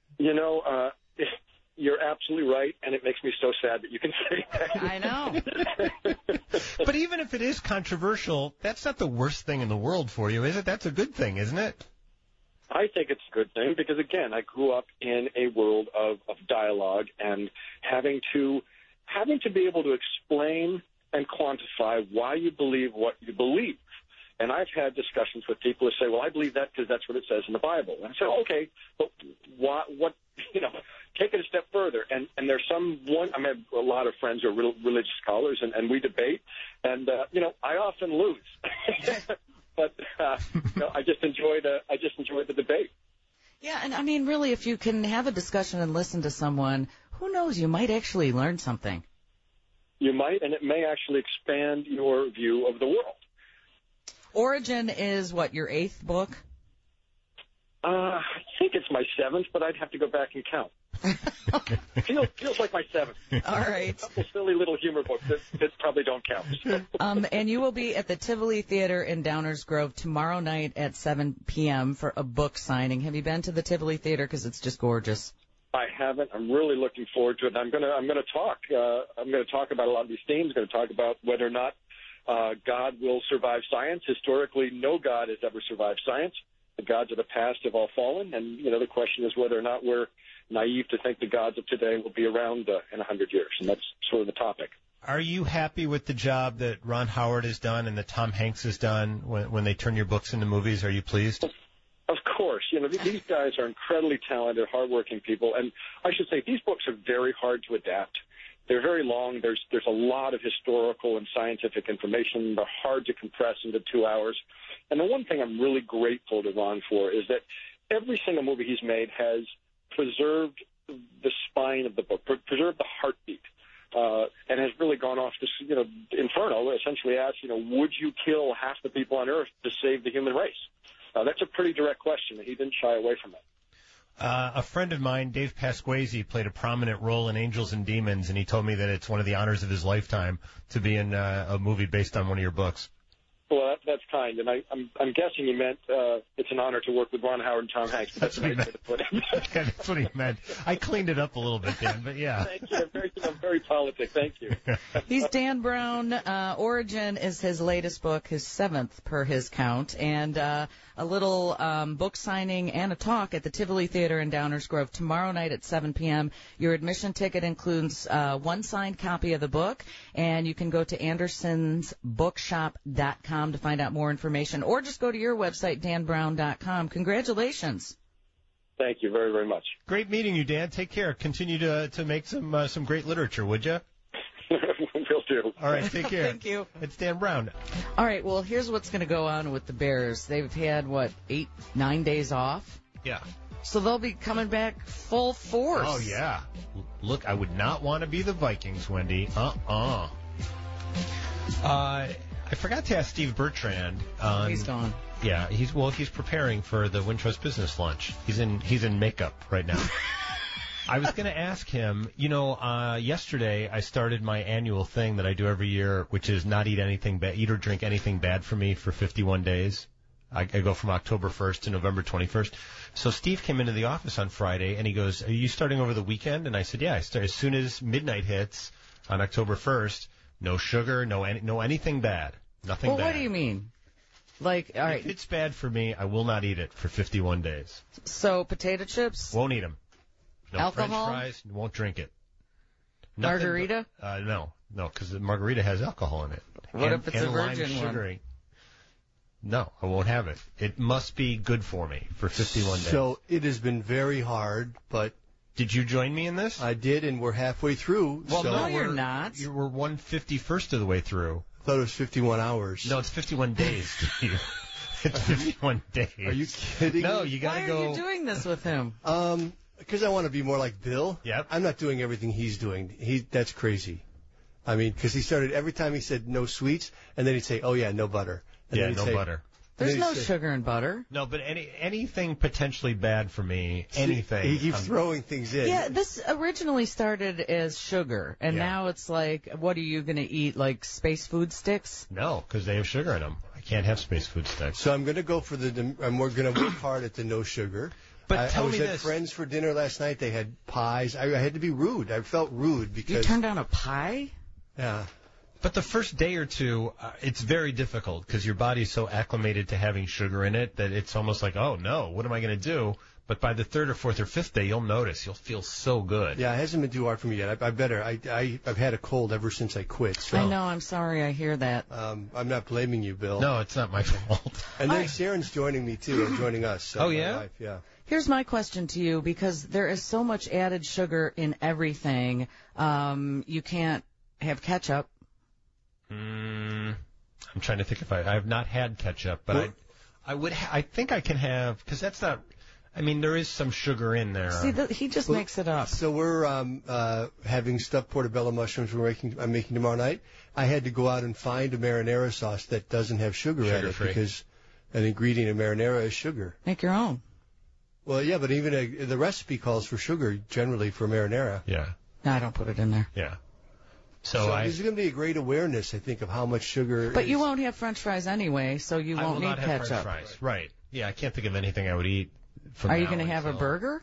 You're absolutely right, and it makes me so sad that you can say that. I know. But even if it is controversial, that's not the worst thing in the world for you, is it? That's a good thing, isn't it? I think it's a good thing because, again, I grew up in a world of dialogue and having to be able to explain and quantify why you believe what you believe. And I've had discussions with people who say, well, I believe that because that's what it says in the Bible. And I say, okay, but what take it a step further. And there's I have a lot of friends who are religious scholars, and we debate. And, I often lose. But I just enjoy the debate. Yeah, and I mean, really, if you can have a discussion and listen to someone, who knows, you might actually learn something. You might, and it may actually expand your view of the world. Origin is what, your 8th book? I think it's my 7th, but I'd have to go back and count. Feels like my 7th. All right. A couple silly little humor books that probably don't count. And you will be at the Tivoli Theater in Downers Grove tomorrow night at 7 p.m. for a book signing. Have you been to the Tivoli Theater? Because it's just gorgeous. I haven't. I'm really looking forward to it. I'm going to talk. I'm going to talk about a lot of these themes. I'm going to talk about whether or not God will survive science. Historically, no God has ever survived science. The gods of the past have all fallen, and the question is whether or not we're naive to think the gods of today will be around in 100 years, and that's sort of the topic. Are you happy with the job that Ron Howard has done and that Tom Hanks has done when they turn your books into movies? Are you pleased? Of course. These guys are incredibly talented, hardworking people, and I should say these books are very hard to adapt. They're very long. There's a lot of historical and scientific information. They're hard to compress into 2 hours. And the one thing I'm really grateful to Ron for is that every single movie he's made has preserved the spine of the book, preserved the heartbeat, and has really gone off this, Inferno essentially asks, would you kill half the people on Earth to save the human race? That's a pretty direct question, and he didn't shy away from it. A friend of mine, Dave Pasquesi, played a prominent role in Angels and Demons, and he told me that it's one of the honors of his lifetime to be in a movie based on one of your books. Well, that's kind, and I'm guessing he meant it's an honor to work with Ron Howard and Tom Hanks. But that's what he meant. Yeah, that's what he meant. I cleaned it up a little bit, Dan, but yeah. Thank you. I'm very politic. Thank you. He's Dan Brown. Origin is his latest book, his 7th per his count, and a little book signing and a talk at the Tivoli Theater in Downers Grove tomorrow night at 7 p.m. Your admission ticket includes one signed copy of the book, and you can go to andersonsbookshop.com to find out more information, or just go to your website, danbrown.com. Congratulations. Thank you very, very much. Great meeting you, Dan. Take care. Continue to make some great literature, would you? Will do. All right, take care. Thank you. It's Dan Brown. All right, well, here's what's going to go on with the Bears. They've had, 8-9 days off? Yeah. So they'll be coming back full force. Oh, yeah. Look, I would not want to be the Vikings, Wendy. I forgot to ask Steve Bertrand. He's gone. Yeah, he's preparing for the Wintrust Business Lunch. He's in makeup right now. I was going to ask him, yesterday I started my annual thing that I do every year, which is not eat or drink anything bad for me for 51 days. I go from October 1st to November 21st. So Steve came into the office on Friday, and he goes, "Are you starting over the weekend?" And I said, "Yeah, I start as soon as midnight hits. on October 1st. No sugar, no anything bad. Nothing bad. Well, what do you mean? Like, all right. If it's bad for me, I will not eat it for 51 days. So, potato chips? Won't eat them. No alcohol? French fries, won't drink it. Margarita? No, because the margarita has alcohol in it. What if it's a virgin one? No, I won't have it. It must be good for me for 51 days. So it has been very hard, but... Did you join me in this? I did, and we're halfway through. Well, so no, you're not. We're 151st of the way through. I thought it was 51 hours. No, it's 51 days, Steve. It's 51 days. Are you kidding No, me? you got to go. Why are you doing this with him? Because I want to be more like Bill. Yep. I'm not doing everything he's doing. That's crazy. I mean, because he started, every time he said no sweets, and then he'd say, oh, yeah, no butter. And Yeah, no butter. There's no sugar in butter. No, but anything potentially bad for me, anything. He keeps throwing things in. Yeah, this originally started as sugar, and now it's like, what are you going to eat, like space food sticks? No, because they have sugar in them. I can't have space food sticks. So I'm going to go for we're going to work hard at the no sugar. But I was at friends for dinner last night. They had pies. I had to be rude. I felt rude because... You turned down a pie? Yeah. But the first day or two, it's very difficult because your body's so acclimated to having sugar in it that it's almost like, oh, no, what am I going to do? But by the third or fourth or fifth day, you'll notice. You'll feel so good. Yeah, it hasn't been too hard for me yet. I've had a cold ever since I quit. So, I know. I'm sorry. I hear that. I'm not blaming you, Bill. No, it's not my fault. And then Sharon's joining me, too, and joining us. So oh, yeah? Wife, yeah. Here's my question to you, because there is so much added sugar in everything. You can't have ketchup. I'm trying to think if I have not had ketchup, but I think I can have, because that's not, I mean, there is some sugar in there. See, he just makes it up. So we're having stuffed portobello mushrooms I'm making tomorrow night. I had to go out and find a marinara sauce that doesn't have sugar in it because an ingredient in marinara is sugar. Make your own. Well, yeah, but even the recipe calls for sugar generally for marinara. Yeah. No, I don't put it in there. Yeah. So there's going to be a great awareness, I think, of how much sugar. But you won't have French fries anyway, so you won't need ketchup. I will not have French fries. Right. Yeah, I can't think of anything I would eat. Are you going to have a burger?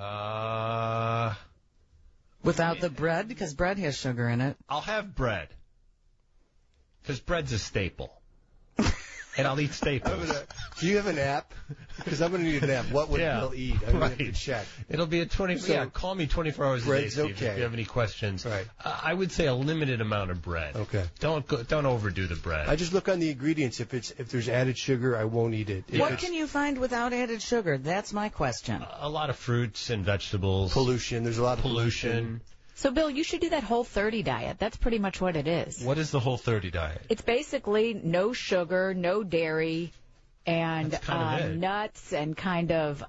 Without the bread? Because bread has sugar in it. I'll have bread. Because bread's a staple. And I'll eat staples. Do you have an app? Because I'm going to need an app. What would Bill eat? I'm going to have to check. It'll be a 24. Yeah, call me 24 hours a day, Steve, okay. if you have any questions. Right. I would say a limited amount of bread. Okay. Don't overdo the bread. I just look on the ingredients. If there's added sugar, I won't eat it. What can you find without added sugar? That's my question. A lot of fruits and vegetables. Pollution. There's a lot of pollution. So, Bill, you should do that Whole30 diet. That's pretty much what it is. What is the Whole30 diet? It's basically no sugar, no dairy, and kind of nuts, and kind of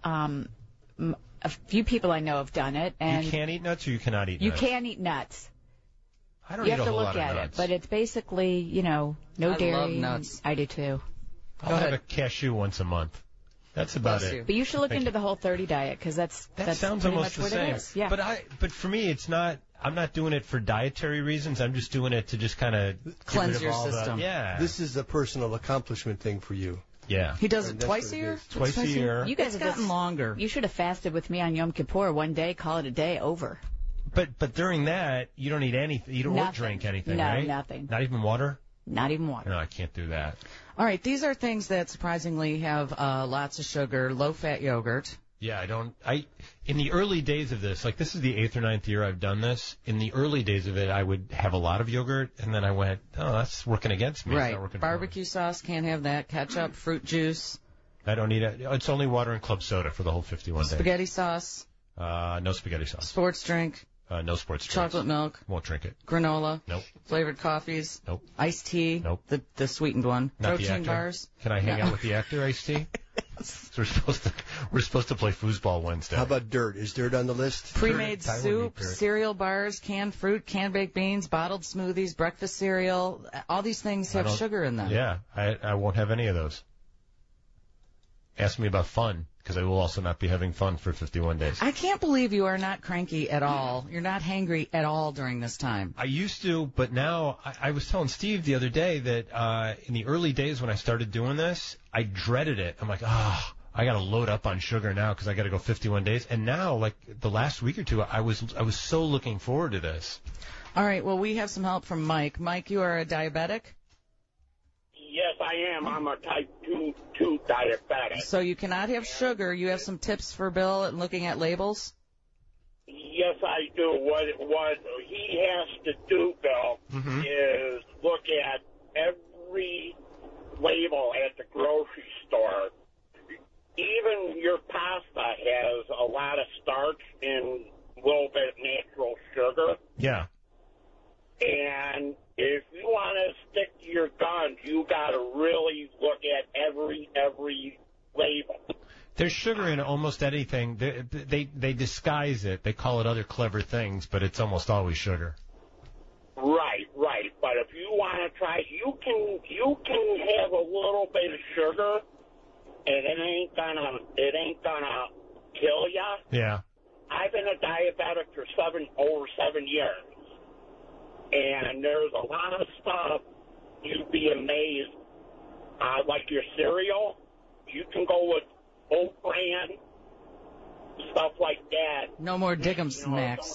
a few people I know have done it. And you can't eat nuts, or you cannot eat nuts? You can eat nuts. I don't eat a whole lot of nuts. You have to look at it, but it's basically, no dairy. I love nuts. I do too. I'll have a cashew once a month. That's about it. But you should look into the Whole30 diet, because that sounds pretty almost much the what same. it is. Yeah. But for me, it's not. I'm not doing it for dietary reasons. I'm just doing it to just kind of cleanse your system. Yeah. This is a personal accomplishment thing for you. Yeah. He does it twice a year? Twice a year. You guys have gotten longer. You should have fasted with me on Yom Kippur one day, call it a day, over. But during that, you don't eat anything. You don't drink anything, right? No, nothing. Not even water? Not even water. No, I can't do that. All right, these are things that surprisingly have lots of sugar, low-fat yogurt. Yeah, in the early days of this, like this is the 8th or 9th year I've done this, in the early days of it, I would have a lot of yogurt, and then I went, oh, that's working against me. Right. It's not working Barbecue sauce, can't have that. Ketchup, fruit juice. I don't need it. It's only water and club soda for the whole 51 days. Spaghetti sauce. No spaghetti sauce. Sports drink. No sports drink. Chocolate milk. Won't drink it. Granola. Nope. Flavored coffees. Nope. Iced tea. Nope. The sweetened one. Not Protein bars. Can I hang out with the actor, Iced tea? So we're supposed to play foosball Wednesday. How about dirt? Is dirt on the list? Pre-made soup, cereal bars, canned fruit, canned baked beans, bottled smoothies, breakfast cereal. All these things have sugar in them. Yeah, I won't have any of those. Ask me about fun, because I will also not be having fun for 51 days. I can't believe you are not cranky at all. You're not hangry at all during this time. I used to, but now I was telling Steve the other day that in the early days when I started doing this, I dreaded it. I'm like, I got to load up on sugar now because I got to go 51 days. And now, like the last week or two, I was so looking forward to this. All right, well, we have some help from Mike. Mike, you are a diabetic? Yes, I am. I'm a type 2 diabetic. So you cannot have sugar. You have some tips for Bill in looking at labels? Yes, I do. What he has to do, Bill, is look at every label at the grocery store. Even your pasta has a lot of starch and a little bit of natural sugar. Yeah. And if you want to stick to your guns, you got to really look at every label. There's sugar in almost anything. They disguise it. They call it other clever things, but it's almost always sugar. Right. But if you want to try, you can have a little bit of sugar, and it ain't gonna kill ya. Yeah. I've been a diabetic for over 7 years, and there's a lot of stuff you'd be amazed. Like your cereal, you can go with Oat Bran, stuff like that. No more Diggum snacks.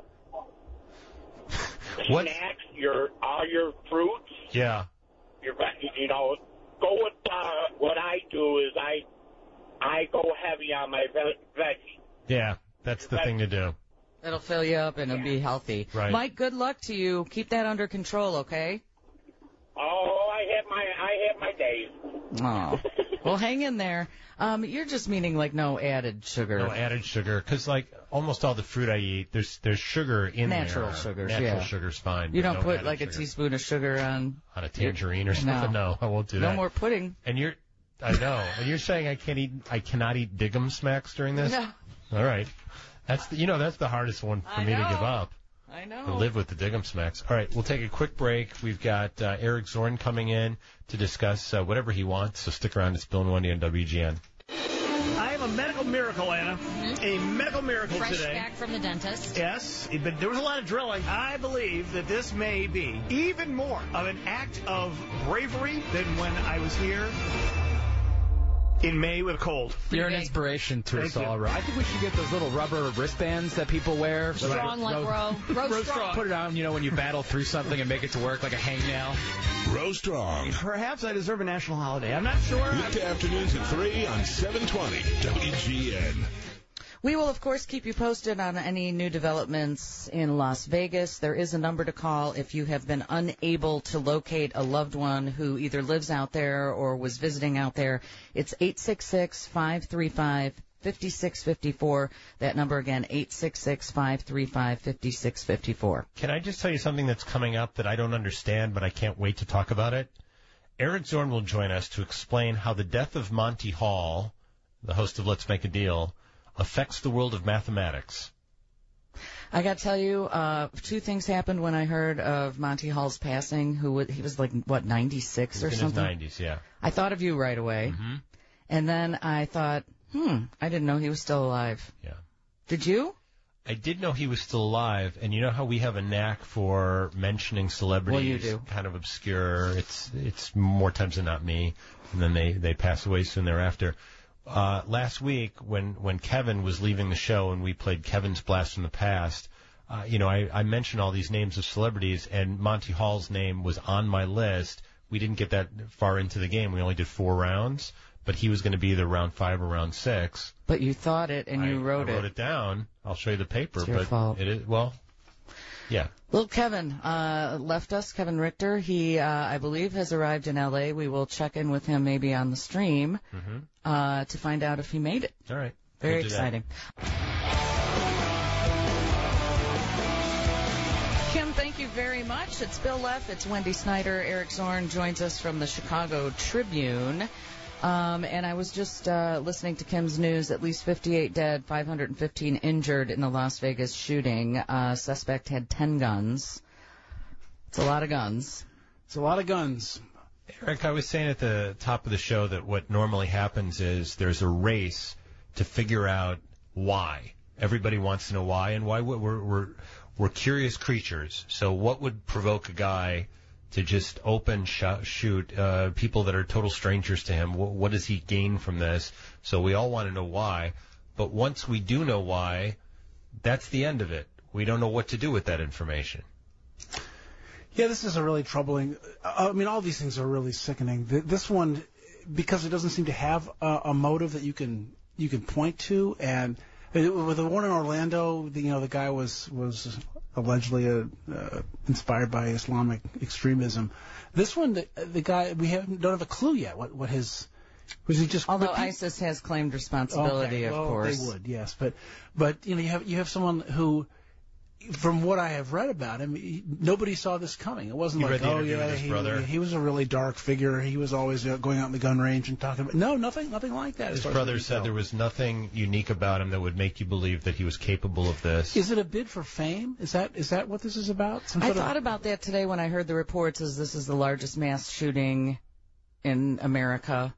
What? Snacks, all your fruits. Yeah. Go with what I do is I go heavy on my veggies. Yeah, that's the thing to do. It'll fill you up and it'll be healthy. Right. Mike, good luck to you. Keep that under control, okay? Oh, I have my days. Oh. Well, hang in there. You're just meaning like no added sugar. No added sugar, because like almost all the fruit I eat, there's sugar in Natural there. sugars, Natural sugar's fine. You but don't no put added like sugar. a teaspoon of sugar on a tangerine or something. No, I won't do that. No more pudding. And I know. And you're saying I cannot eat Diggum smacks during this? No. All right. That's the hardest one for me to give up. I know. To live with the Diggum smacks. All right, we'll take a quick break. We've got Eric Zorn coming in to discuss whatever he wants, so stick around. It's Bill and Wendy on WGN. I am a medical miracle, Anna. A medical miracle Fresh today. back from the dentist. Yes, but there was a lot of drilling. I believe that this may be even more of an act of bravery than when I was here in May with a cold. You're an inspiration to us all. I think we should get those little rubber wristbands that people wear. Strong like Row. Row strong. Put it on, when you battle through something and make it to work like a hangnail. Row Strong. Perhaps I deserve a national holiday. I'm not sure. Weekday afternoons at 3 on 720 WGN. We will, of course, keep you posted on any new developments in Las Vegas. There is a number to call if you have been unable to locate a loved one who either lives out there or was visiting out there. It's 866-535-5654. That number again, 866-535-5654. Can I just tell you something that's coming up that I don't understand, but I can't wait to talk about it? Eric Zorn will join us to explain how the death of Monty Hall, the host of Let's Make a Deal, affects the world of mathematics. I got to tell you, two things happened when I heard of Monty Hall's passing. He was like, 96 or something? In his 90s, yeah. I thought of you right away. Mm-hmm. And then I thought, I didn't know he was still alive. Yeah. Did you? I did know he was still alive, and you know how we have a knack for mentioning celebrities, well, you do. Kind of obscure. It's more times than not me, and then they pass away soon thereafter. Last week, when Kevin was leaving the show and we played Kevin's Blast from the Past, I mentioned all these names of celebrities, and Monty Hall's name was on my list. We didn't get that far into the game. We only did 4 rounds, but he was going to be either round 5 or round 6. But you thought it, and you wrote it. I wrote it down. I'll show you the paper. It's your fault. It is, well, yeah. Little Kevin left us, Kevin Richter. He, I believe, has arrived in L.A. We will check in with him maybe on the stream to find out if he made it. All right. Very exciting. Kim, thank you very much. It's Bill Leff. It's Wendy Snyder. Eric Zorn joins us from the Chicago Tribune. And I was just listening to Kim's news. At least 58 dead, 515 injured in the Las Vegas shooting. Suspect had 10 guns. It's a lot of guns. It's a lot of guns. Eric, I was saying at the top of the show that what normally happens is there's a race to figure out why. Everybody wants to know why, and why we're curious creatures. So what would provoke a guy to just shoot people that are total strangers to him? What does he gain from this? So we all want to know why. But once we do know why, that's the end of it. We don't know what to do with that information. Yeah, this is a really troubling. I mean, all these things are really sickening. This one, because it doesn't seem to have a motive that you can point to, and with the one in Orlando, the guy was allegedly inspired by Islamic extremism. This one, the guy, don't have a clue yet. What his was he just? Although ISIS has claimed responsibility, okay, well, of course, they would, yes, but you have someone who. From what I have read about him, nobody saw this coming. It wasn't like, oh yeah, he was a really dark figure. He was always going out in the gun range and talking about. No, nothing like that. His brother said there was nothing unique about him that would make you believe that he was capable of this. Is it a bid for fame? Is that what this is about? I thought about that today when I heard the reports. As this is the largest mass shooting in America,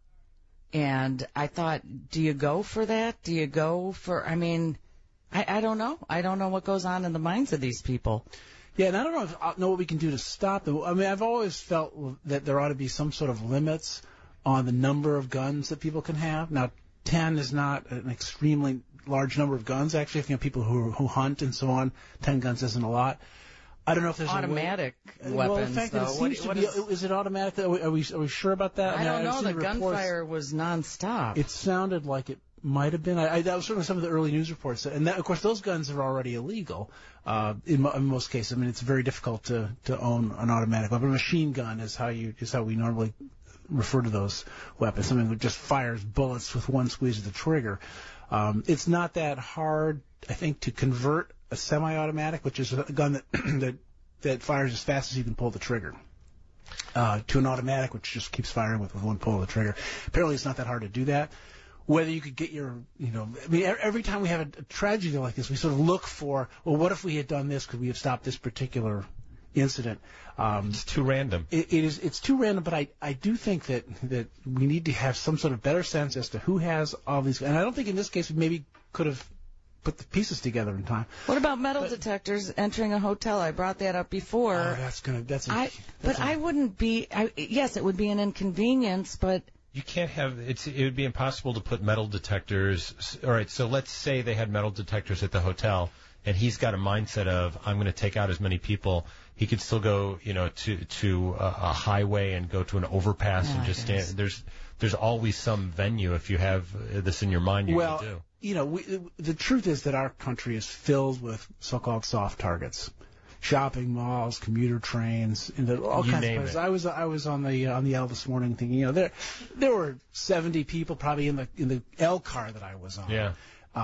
and I thought, do you go for that? Do you go for? I mean. I don't know. I don't know what goes on in the minds of these people. Yeah, and I don't know what we can do to stop them. I mean, I've always felt that there ought to be some sort of limits on the number of guns that people can have. Now, 10 is not an extremely large number of guns. Actually, if you have people who hunt and so on, 10 guns isn't a lot. I don't know if there's automatic weapons. Well, in fact, it seems to be. Is it automatic? Are we sure about that? I don't know. The gunfire was nonstop. It sounded like it might have been. That was certainly some of the early news reports, and that, of course, those guns are already illegal in most cases. I mean, it's very difficult to own an automatic weapon. A machine gun is how we normally refer to those weapons. Something that just fires bullets with one squeeze of the trigger. It's not that hard, I think, to convert a semi-automatic, which is a gun that fires as fast as you can pull the trigger, to an automatic, which just keeps firing with one pull of the trigger. Apparently, it's not that hard to do that. Whether you could get your, I mean, every time we have a tragedy like this, we sort of look for, well, what if we had done this? Could we have stopped this particular incident? It's too random. It's too random, but I do think that we need to have some sort of better sense as to who has all these. And I don't think in this case we maybe could have put the pieces together in time. What about metal detectors entering a hotel? I brought that up before. I wouldn't be. Yes, it would be an inconvenience, but. You can't have it would be impossible to put metal detectors. All right, so let's say they had metal detectors at the hotel, and he's got a mindset of I'm going to take out as many people. He could still go, to a highway and go to an overpass and just stand. There's always some venue if you have this in your mind. The truth is that our country is filled with so-called soft targets. Shopping malls, commuter trains, and all kinds of places. I was on the L this morning thinking, there were 70 people probably in the L car that I was on. Yeah.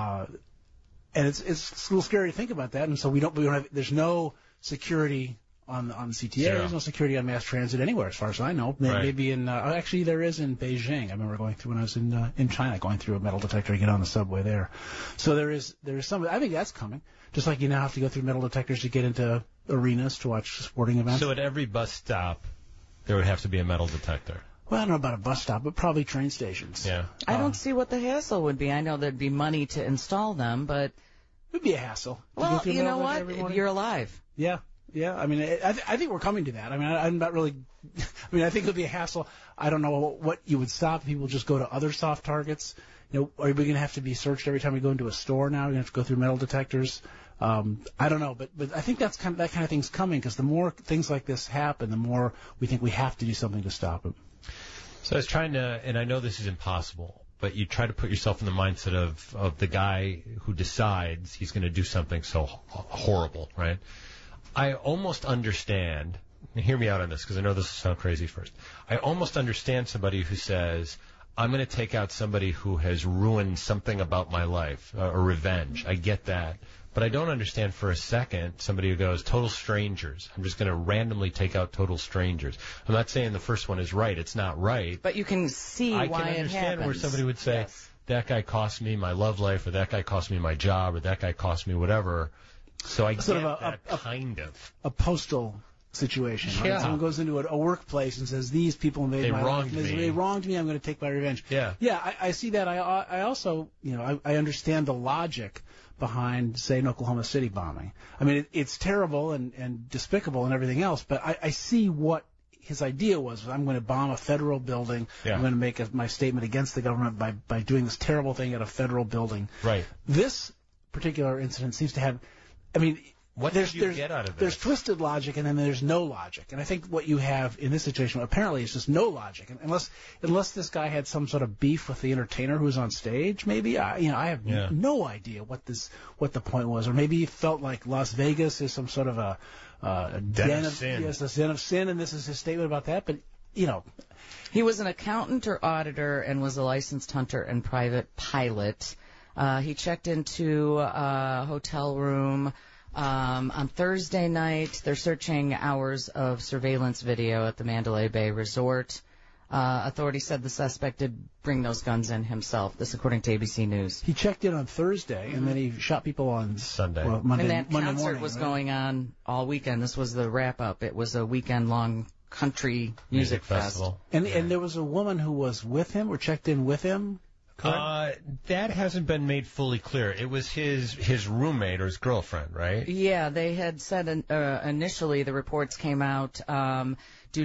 And it's a little scary to think about that. And so we don't have. There's no security on the CTA. Zero. There's no security on mass transit anywhere, as far as I know. Maybe in actually there is in Beijing. I remember going through when I was in China, going through a metal detector to get on the subway there. So there is some. I think that's coming. Just like you now have to go through metal detectors to get into arenas to watch sporting events. So at every bus stop, there would have to be a metal detector. Well, I don't know about a bus stop, but probably train stations. Yeah. I don't see what the hassle would be. I know there'd be money to install them, but it would be a hassle. Well, you know what? You're alive. Yeah. Yeah. I mean, I think we're coming to that. I mean, I'm not really. I mean, I think it would be a hassle. I don't know what you would stop. People just go to other soft targets. Are we going to have to be searched every time we go into a store now? We're going to have to go through metal detectors. I don't know, but I think that kind of thing's coming because the more things like this happen, the more we think we have to do something to stop it. So I was trying to, and I know this is impossible, but you try to put yourself in the mindset of the guy who decides he's going to do something so horrible, right? I almost understand, and hear me out on this because I know this will sound crazy first. I almost understand somebody who says, I'm going to take out somebody who has ruined something about my life, or revenge. I get that. But I don't understand for a second somebody who goes, total strangers. I'm just going to randomly take out total strangers. I'm not saying the first one is right. It's not right. But you can see why it happens. I can understand where somebody would say, that guy cost me my love life, or that guy cost me my job, or that guy cost me whatever. So I sort get of that kind of. A postal situation. Right? Yeah. Someone goes into a workplace and says, these people made my life. They wronged me. I'm going to take my revenge. Yeah. Yeah, I see that. I also, I understand the logic behind, say, an Oklahoma City bombing. I mean, it's terrible and despicable and everything else, but I see what his idea was. I'm going to bomb a federal building. Yeah. I'm going to make my statement against the government by doing this terrible thing at a federal building. Right. This particular incident seems to have, I mean, What did you get out of There's this? twisted logic, and then there's no logic. And I think what you have in this situation apparently is just no logic. And unless this guy had some sort of beef with the entertainer who was on stage, maybe I have no idea what the point was, or maybe he felt like Las Vegas is some sort of a den of sin. Yes, a den of sin, and this is his statement about that. But he was an accountant or auditor and was a licensed hunter and private pilot. He checked into a hotel room on Thursday night. They're searching hours of surveillance video at the Mandalay Bay Resort. Authorities said the suspect did bring those guns in himself. This according to ABC News. He checked in on Thursday, and then he shot people on Sunday. Well, Monday and that concert morning, was right? going on all weekend. This was the wrap-up. It was a weekend-long country music festival. And there was a woman who was with him or checked in with him. That hasn't been made fully clear. It was his roommate or his girlfriend, right? Yeah, they had said initially the reports came out. We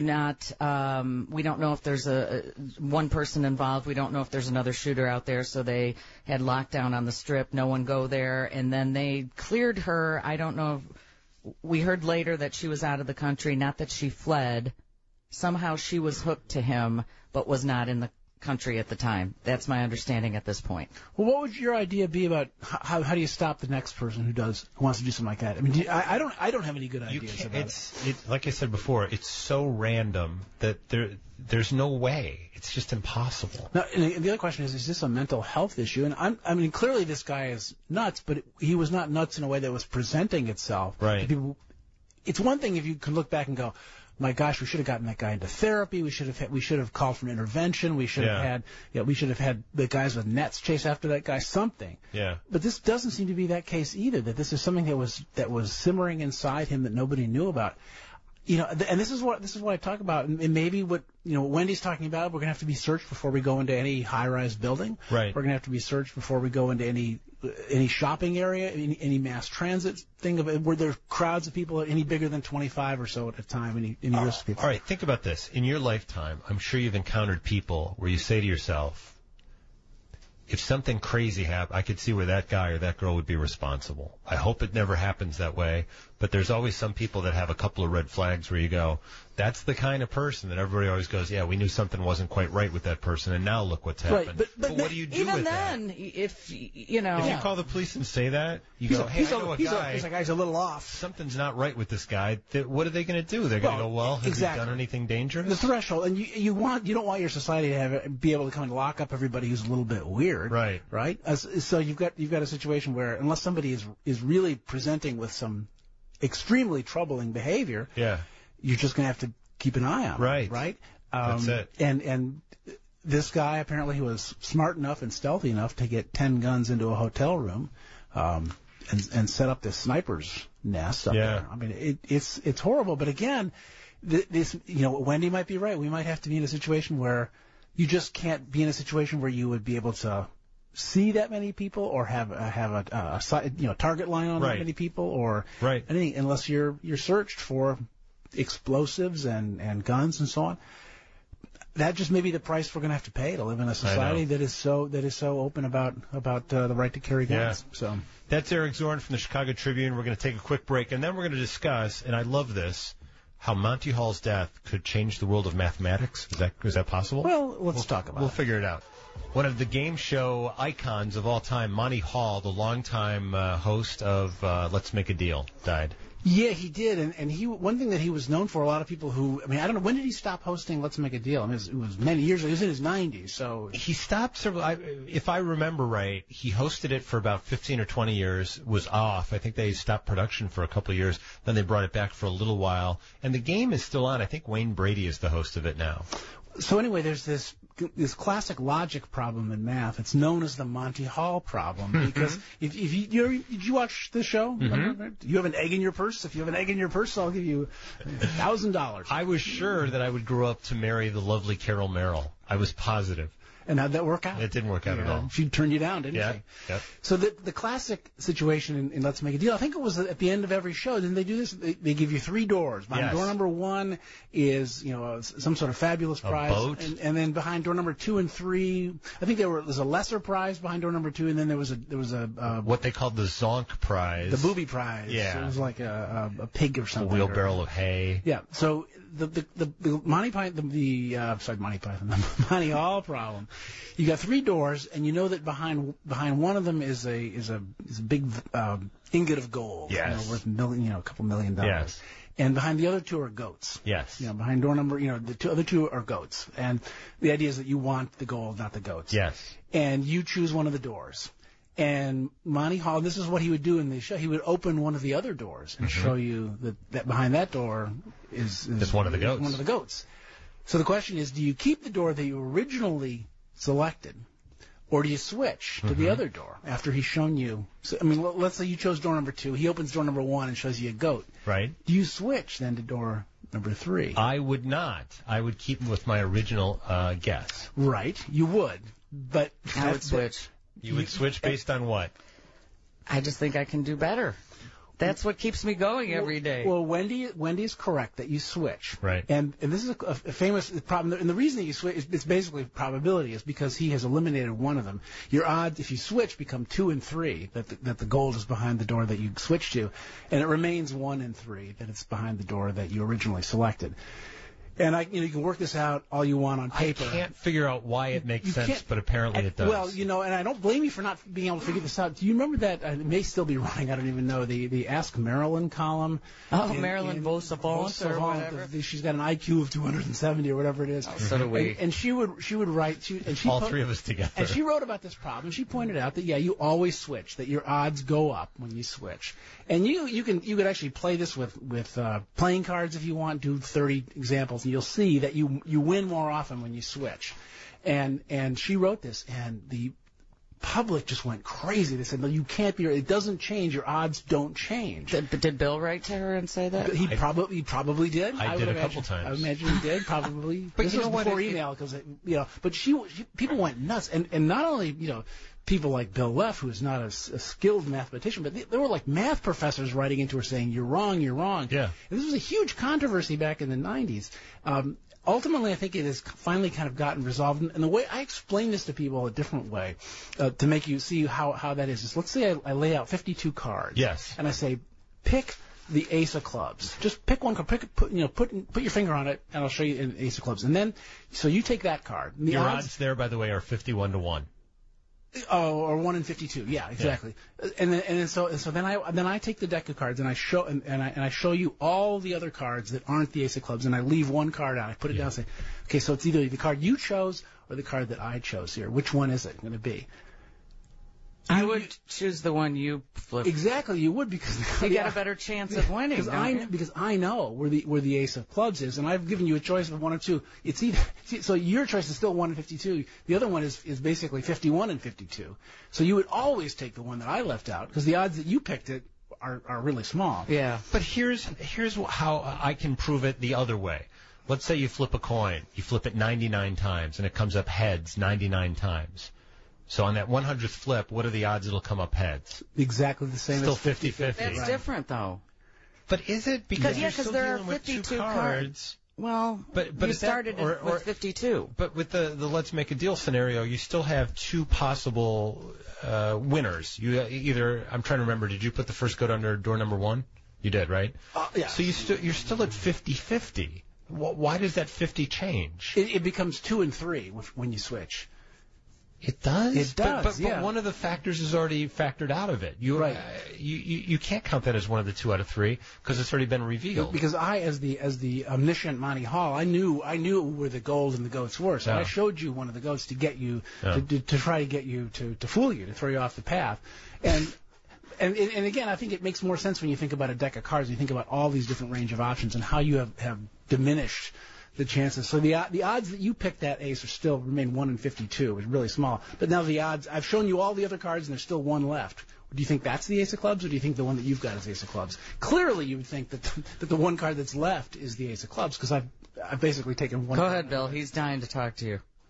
don't know if there's one person involved. We don't know if there's another shooter out there. So they had lockdown on the Strip. No one go there. And then they cleared her. I don't know. We heard later that she was out of the country, not that she fled. Somehow she was hooked to him, but was not in the country at the time. That's my understanding at this point. Well, what would your idea be about how do you stop the next person who wants to do something like that? I mean, I don't have any good ideas about it. Like I said before, it's so random that there's no way. It's just impossible. Now, and the other question is this a mental health issue? And I mean, clearly this guy is nuts, but he was not nuts in a way that was presenting itself. Right. To people. It's one thing if you can look back and go, my gosh, we should have gotten that guy into therapy. We should have called for an intervention. We should have had the guys with nets chase after that guy. Something. Yeah. But this doesn't seem to be that case either. That this is something that was simmering inside him that nobody knew about. And this is what I talk about. And maybe what Wendy's talking about. We're gonna have to be searched before we go into any high-rise building. Right. We're gonna have to be searched before we go into any shopping area, any mass transit thing where there are crowds of people any bigger than 25 or so at a time, any risk of people. All right, think about this. In your lifetime, I'm sure you've encountered people where you say to yourself, if something crazy happened, I could see where that guy or that girl would be responsible. I hope it never happens that way, but there's always some people that have a couple of red flags where you go, that's the kind of person that everybody always goes, yeah, we knew something wasn't quite right with that person, and now look what's happened. Right, but what do you do even with then, that? if If you call the police and say that, you go, hey, I know a guy. He's a guy's a little off. Something's not right with this guy. What are they going to do? They're going to go, well, has he done anything dangerous? The threshold, and you don't want your society to be able to come and lock up everybody who's a little bit weird. Right. Right. So you've got a situation where unless somebody is really presenting with some extremely troubling behavior, you're just going to have to keep an eye on it. Right. That's it. And this guy apparently was smart enough and stealthy enough to get 10 guns into a hotel room, and set up this sniper's nest up there. I mean, it's horrible. But again, this Wendy might be right. We might have to be in a situation where you just can't be in a situation where you would be able to see that many people or have a target line on that many people or anything unless you're searched for explosives and guns and so on. That just may be the price we're going to have to pay to live in a society that is so open about the right to carry guns. Yeah. So that's Eric Zorn from the Chicago Tribune. We're going to take a quick break, and then we're going to discuss, and I love this, how Monty Hall's death could change the world of mathematics. Is that possible? Well, let's talk about it. We'll figure it out. One of the game show icons of all time, Monty Hall, the longtime host of Let's Make a Deal, died. Yeah, he did, and one thing that he was known for, a lot of people who, I mean, I don't know, when did he stop hosting Let's Make a Deal? I mean, it was many years ago. He was in his 90s, so... He stopped if I remember right, he hosted it for about 15 or 20 years, was off. I think they stopped production for a couple of years, then they brought it back for a little while, and the game is still on. I think Wayne Brady is the host of it now. So anyway, there's this classic logic problem in math. It's known as the Monty Hall problem because if did you watch the show? Mm-hmm. You have an egg in your purse. If you have an egg in your purse, I'll give you $1,000. I was sure that I would grow up to marry the lovely Carol Merrill. I was positive. And how'd that work out? It didn't work out at all. She turned you down, didn't she? Yep. So the classic situation in Let's Make a Deal, I think it was at the end of every show. Didn't they do this? They give you 3 doors. Behind door number 1 is some sort of fabulous prize, boat. and then behind door number 2 and 3, I think there was a lesser prize behind door number 2, and then there was a what they called the Zonk prize, the booby prize. Yeah, it was like a pig or something. A wheelbarrow of hay. Yeah. So the Monty Python, the Monty Hall problem. You got 3 doors, and you know that behind one of them is a big ingot of gold. Yes. Worth a couple $1 million. Yes. And behind the other 2 are goats. Yes. Behind door number, the other 2 are goats. And the idea is that you want the gold, not the goats. Yes. And you choose one of the doors. And Monty Hall, this is what he would do in the show. He would open one of the other doors and show you that behind that door is one of the goats. One of the goats. So the question is, do you keep the door that you originally selected, or do you switch to the other door after he's shown you? So, let's say you chose door number 2. He opens door number 1 and shows you a goat. Right. Do you switch then to door number 3? I would not. I would keep with my original guess. Right. You would. But I would switch. You would switch based on what? I just think I can do better. That's what keeps me going every day. Well, Wendy is correct that you switch. Right. And this is a famous problem. And the reason that you switch, it's basically probability, is because he has eliminated one of them. Your odds, if you switch, become 2 and 3, that the gold is behind the door that you switched to. And it remains 1 and 3, that it's behind the door that you originally selected. And you can work this out all you want on paper. I can't figure out why it makes sense, but apparently it does. Well, and I don't blame you for not being able to figure this out. Do you remember that? It may still be running. I don't even know the Ask Marilyn column. Oh, Marilyn Beausavant or whatever. She's got an IQ of 270 or whatever it is. Oh, so do we. And she would write. All 3 of us together. And she wrote about this problem. She pointed out that you always switch. That your odds go up when you switch. And you could actually play this with playing cards if you want. Do 30 examples. And you'll see that you win more often when you switch. And she wrote this, and the public just went crazy. They said, no, you can't be. It doesn't change. Your odds don't change. Did Bill write to her and say that? He probably did. I did a couple times. I imagine he did, probably. But this was before email, because But people went nuts, and not only people like Bill Leff, who is not a skilled mathematician, but there were like math professors writing into her saying, you're wrong, you're wrong. Yeah. And this was a huge controversy back in the 90s. Ultimately, I think it has finally kind of gotten resolved. And the way I explain this to people a different way, to make you see how that is let's say I lay out 52 cards. Yes. And I say, pick the ace of clubs. Just pick one card. Put your finger on it, and I'll show you an ace of clubs. And then, so you take that card. Your odds there, by the way, are 51 to 1. Oh, or 1 in 52. Yeah, exactly. Yeah. And then I take the deck of cards and I show you all the other cards that aren't the ace of clubs, and I leave one card out. I put it down and say, okay, so it's either the card you chose or the card that I chose here. Which one is it going to be? I would choose the one you flipped. Exactly, you would, because you got a better chance of winning. Because I know where the ace of clubs is, and I've given you a choice of 1 or 2. It's either so your choice is still 1 in 52. The other one is basically 51 in 52. So you would always take the one that I left out, because the odds that you picked it are really small. Yeah. But here's how I can prove it the other way. Let's say you flip a coin. You flip it 99 times, and it comes up heads 99 times. So on that 100th flip, what are the odds it'll come up heads? Exactly the same. Still 50-50. That's different, though. But is it? Because there are 52 cards. Well, but you started with 52. But with the Let's Make a Deal scenario, you still have 2 possible winners. You I'm trying to remember, did you put the first goat under door number 1? You did, right? Yeah. So you're still at 50-50. Why does that 50 change? It becomes 2 and 3 when you switch. It does? It does, but one of the factors is already factored out of it. You can't count that as one of the 2 out of 3 because it's already been revealed. Because I, as the omniscient Monty Hall, I knew where the gold and the goats were. So I showed you one of the goats to get you, to try to get you, to fool you, to throw you off the path. And again, I think it makes more sense when you think about a deck of cards. You think about all these different range of options and how you have diminished the chances. So the odds that you pick that ace remain 1 in 52, is really small. But now the odds, I've shown you all the other cards and there's still one left. Do you think that's the ace of clubs, or do you think the one that you've got is ace of clubs? Clearly, you would think that the one card that's left is the ace of clubs, because I've basically taken one. Go ahead, Bill. He's dying to talk to you.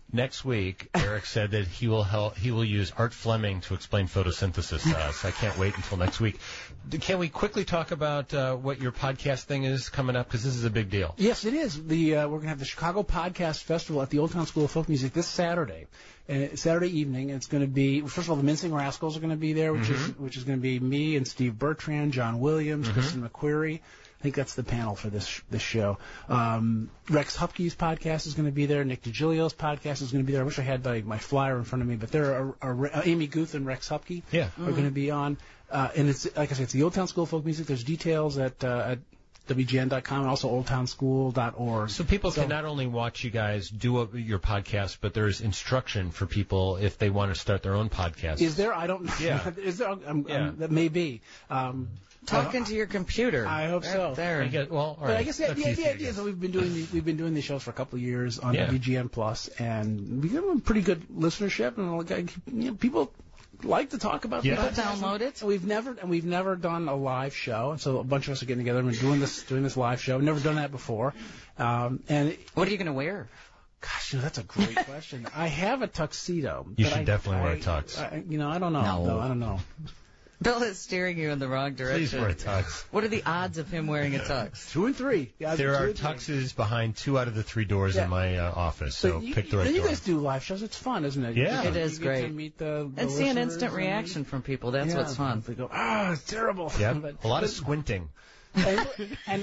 Next week, Eric said that he will use Art Fleming to explain photosynthesis to us. I can't wait until next week. Can we quickly talk about what your podcast thing is coming up? Because this is a big deal. Yes, it is. We're going to have the Chicago Podcast Festival at the Old Town School of Folk Music this Saturday. Saturday evening. It's going to be, first of all, the Mincing Rascals are going to be there, which is going to be me and Steve Bertrand, John Williams, Kristen McQuarrie. I think that's the panel for this show. Rex Hupke's podcast is going to be there. Nick DiGilio's podcast is going to be there. I wish I had my flyer in front of me, but there are Amy Guth and Rex Hupke are going to be on. And it's, like I said, it's the Old Town School of Folk Music. There's details at WGN.com and also oldtownschool.org. So people can not only watch you guys do your podcast, but there's instruction for people if they want to start their own podcast. Is there? I don't know. Yeah. Is there? That may be. Talk into your computer. I hope so. There. All right. But I guess the idea is that we've been doing these shows for a couple of years on WGN Plus, and we get a pretty good listenership, and people like to talk about people download it. We've never done a live show, and so a bunch of us are getting together and doing this live show. Never done that before. And what are you going to wear? Gosh, that's a great question. I have a tuxedo. You should definitely wear a tux. I don't know. No, I don't know. Bill is steering you in the wrong direction. Please wear a tux. What are the odds of him wearing a tux? 2 and 3. There are tuxes behind 2 out of the 3 doors in my office, so pick the right door. You guys do live shows. It's fun, isn't it? Yeah. It is great. To meet the and see an instant reaction from people. That's what's fun. They go, it's terrible. Yeah, a lot of squinting. and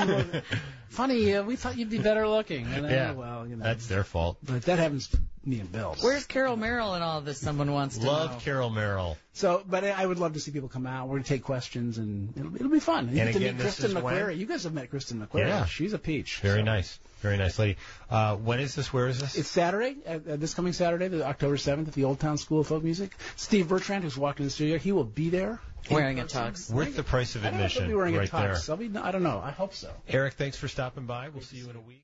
funny, we thought you'd be better looking. And well, that's their fault. But that happens to me and Bill. Where's Carol Merrill in all of this? Someone wants to know. Carol Merrill. So, but I would love to see people come out. We're going to take questions, and it'll be fun. And again, meet Kristen McQuarrie. You guys have met Kristen McQuarrie. Yeah. She's a peach. Very nice. Very nice lady. When is this? Where is this? It's Saturday, this coming Saturday, October 7th, at the Old Town School of Folk Music. Steve Bertrand, who's walked in the studio, he will be there. Wearing a tux. Worth the price of admission. I don't know if he'll be wearing right a tux. There. I don't know. I hope so. Eric, thanks for stopping by. We'll see you in a week.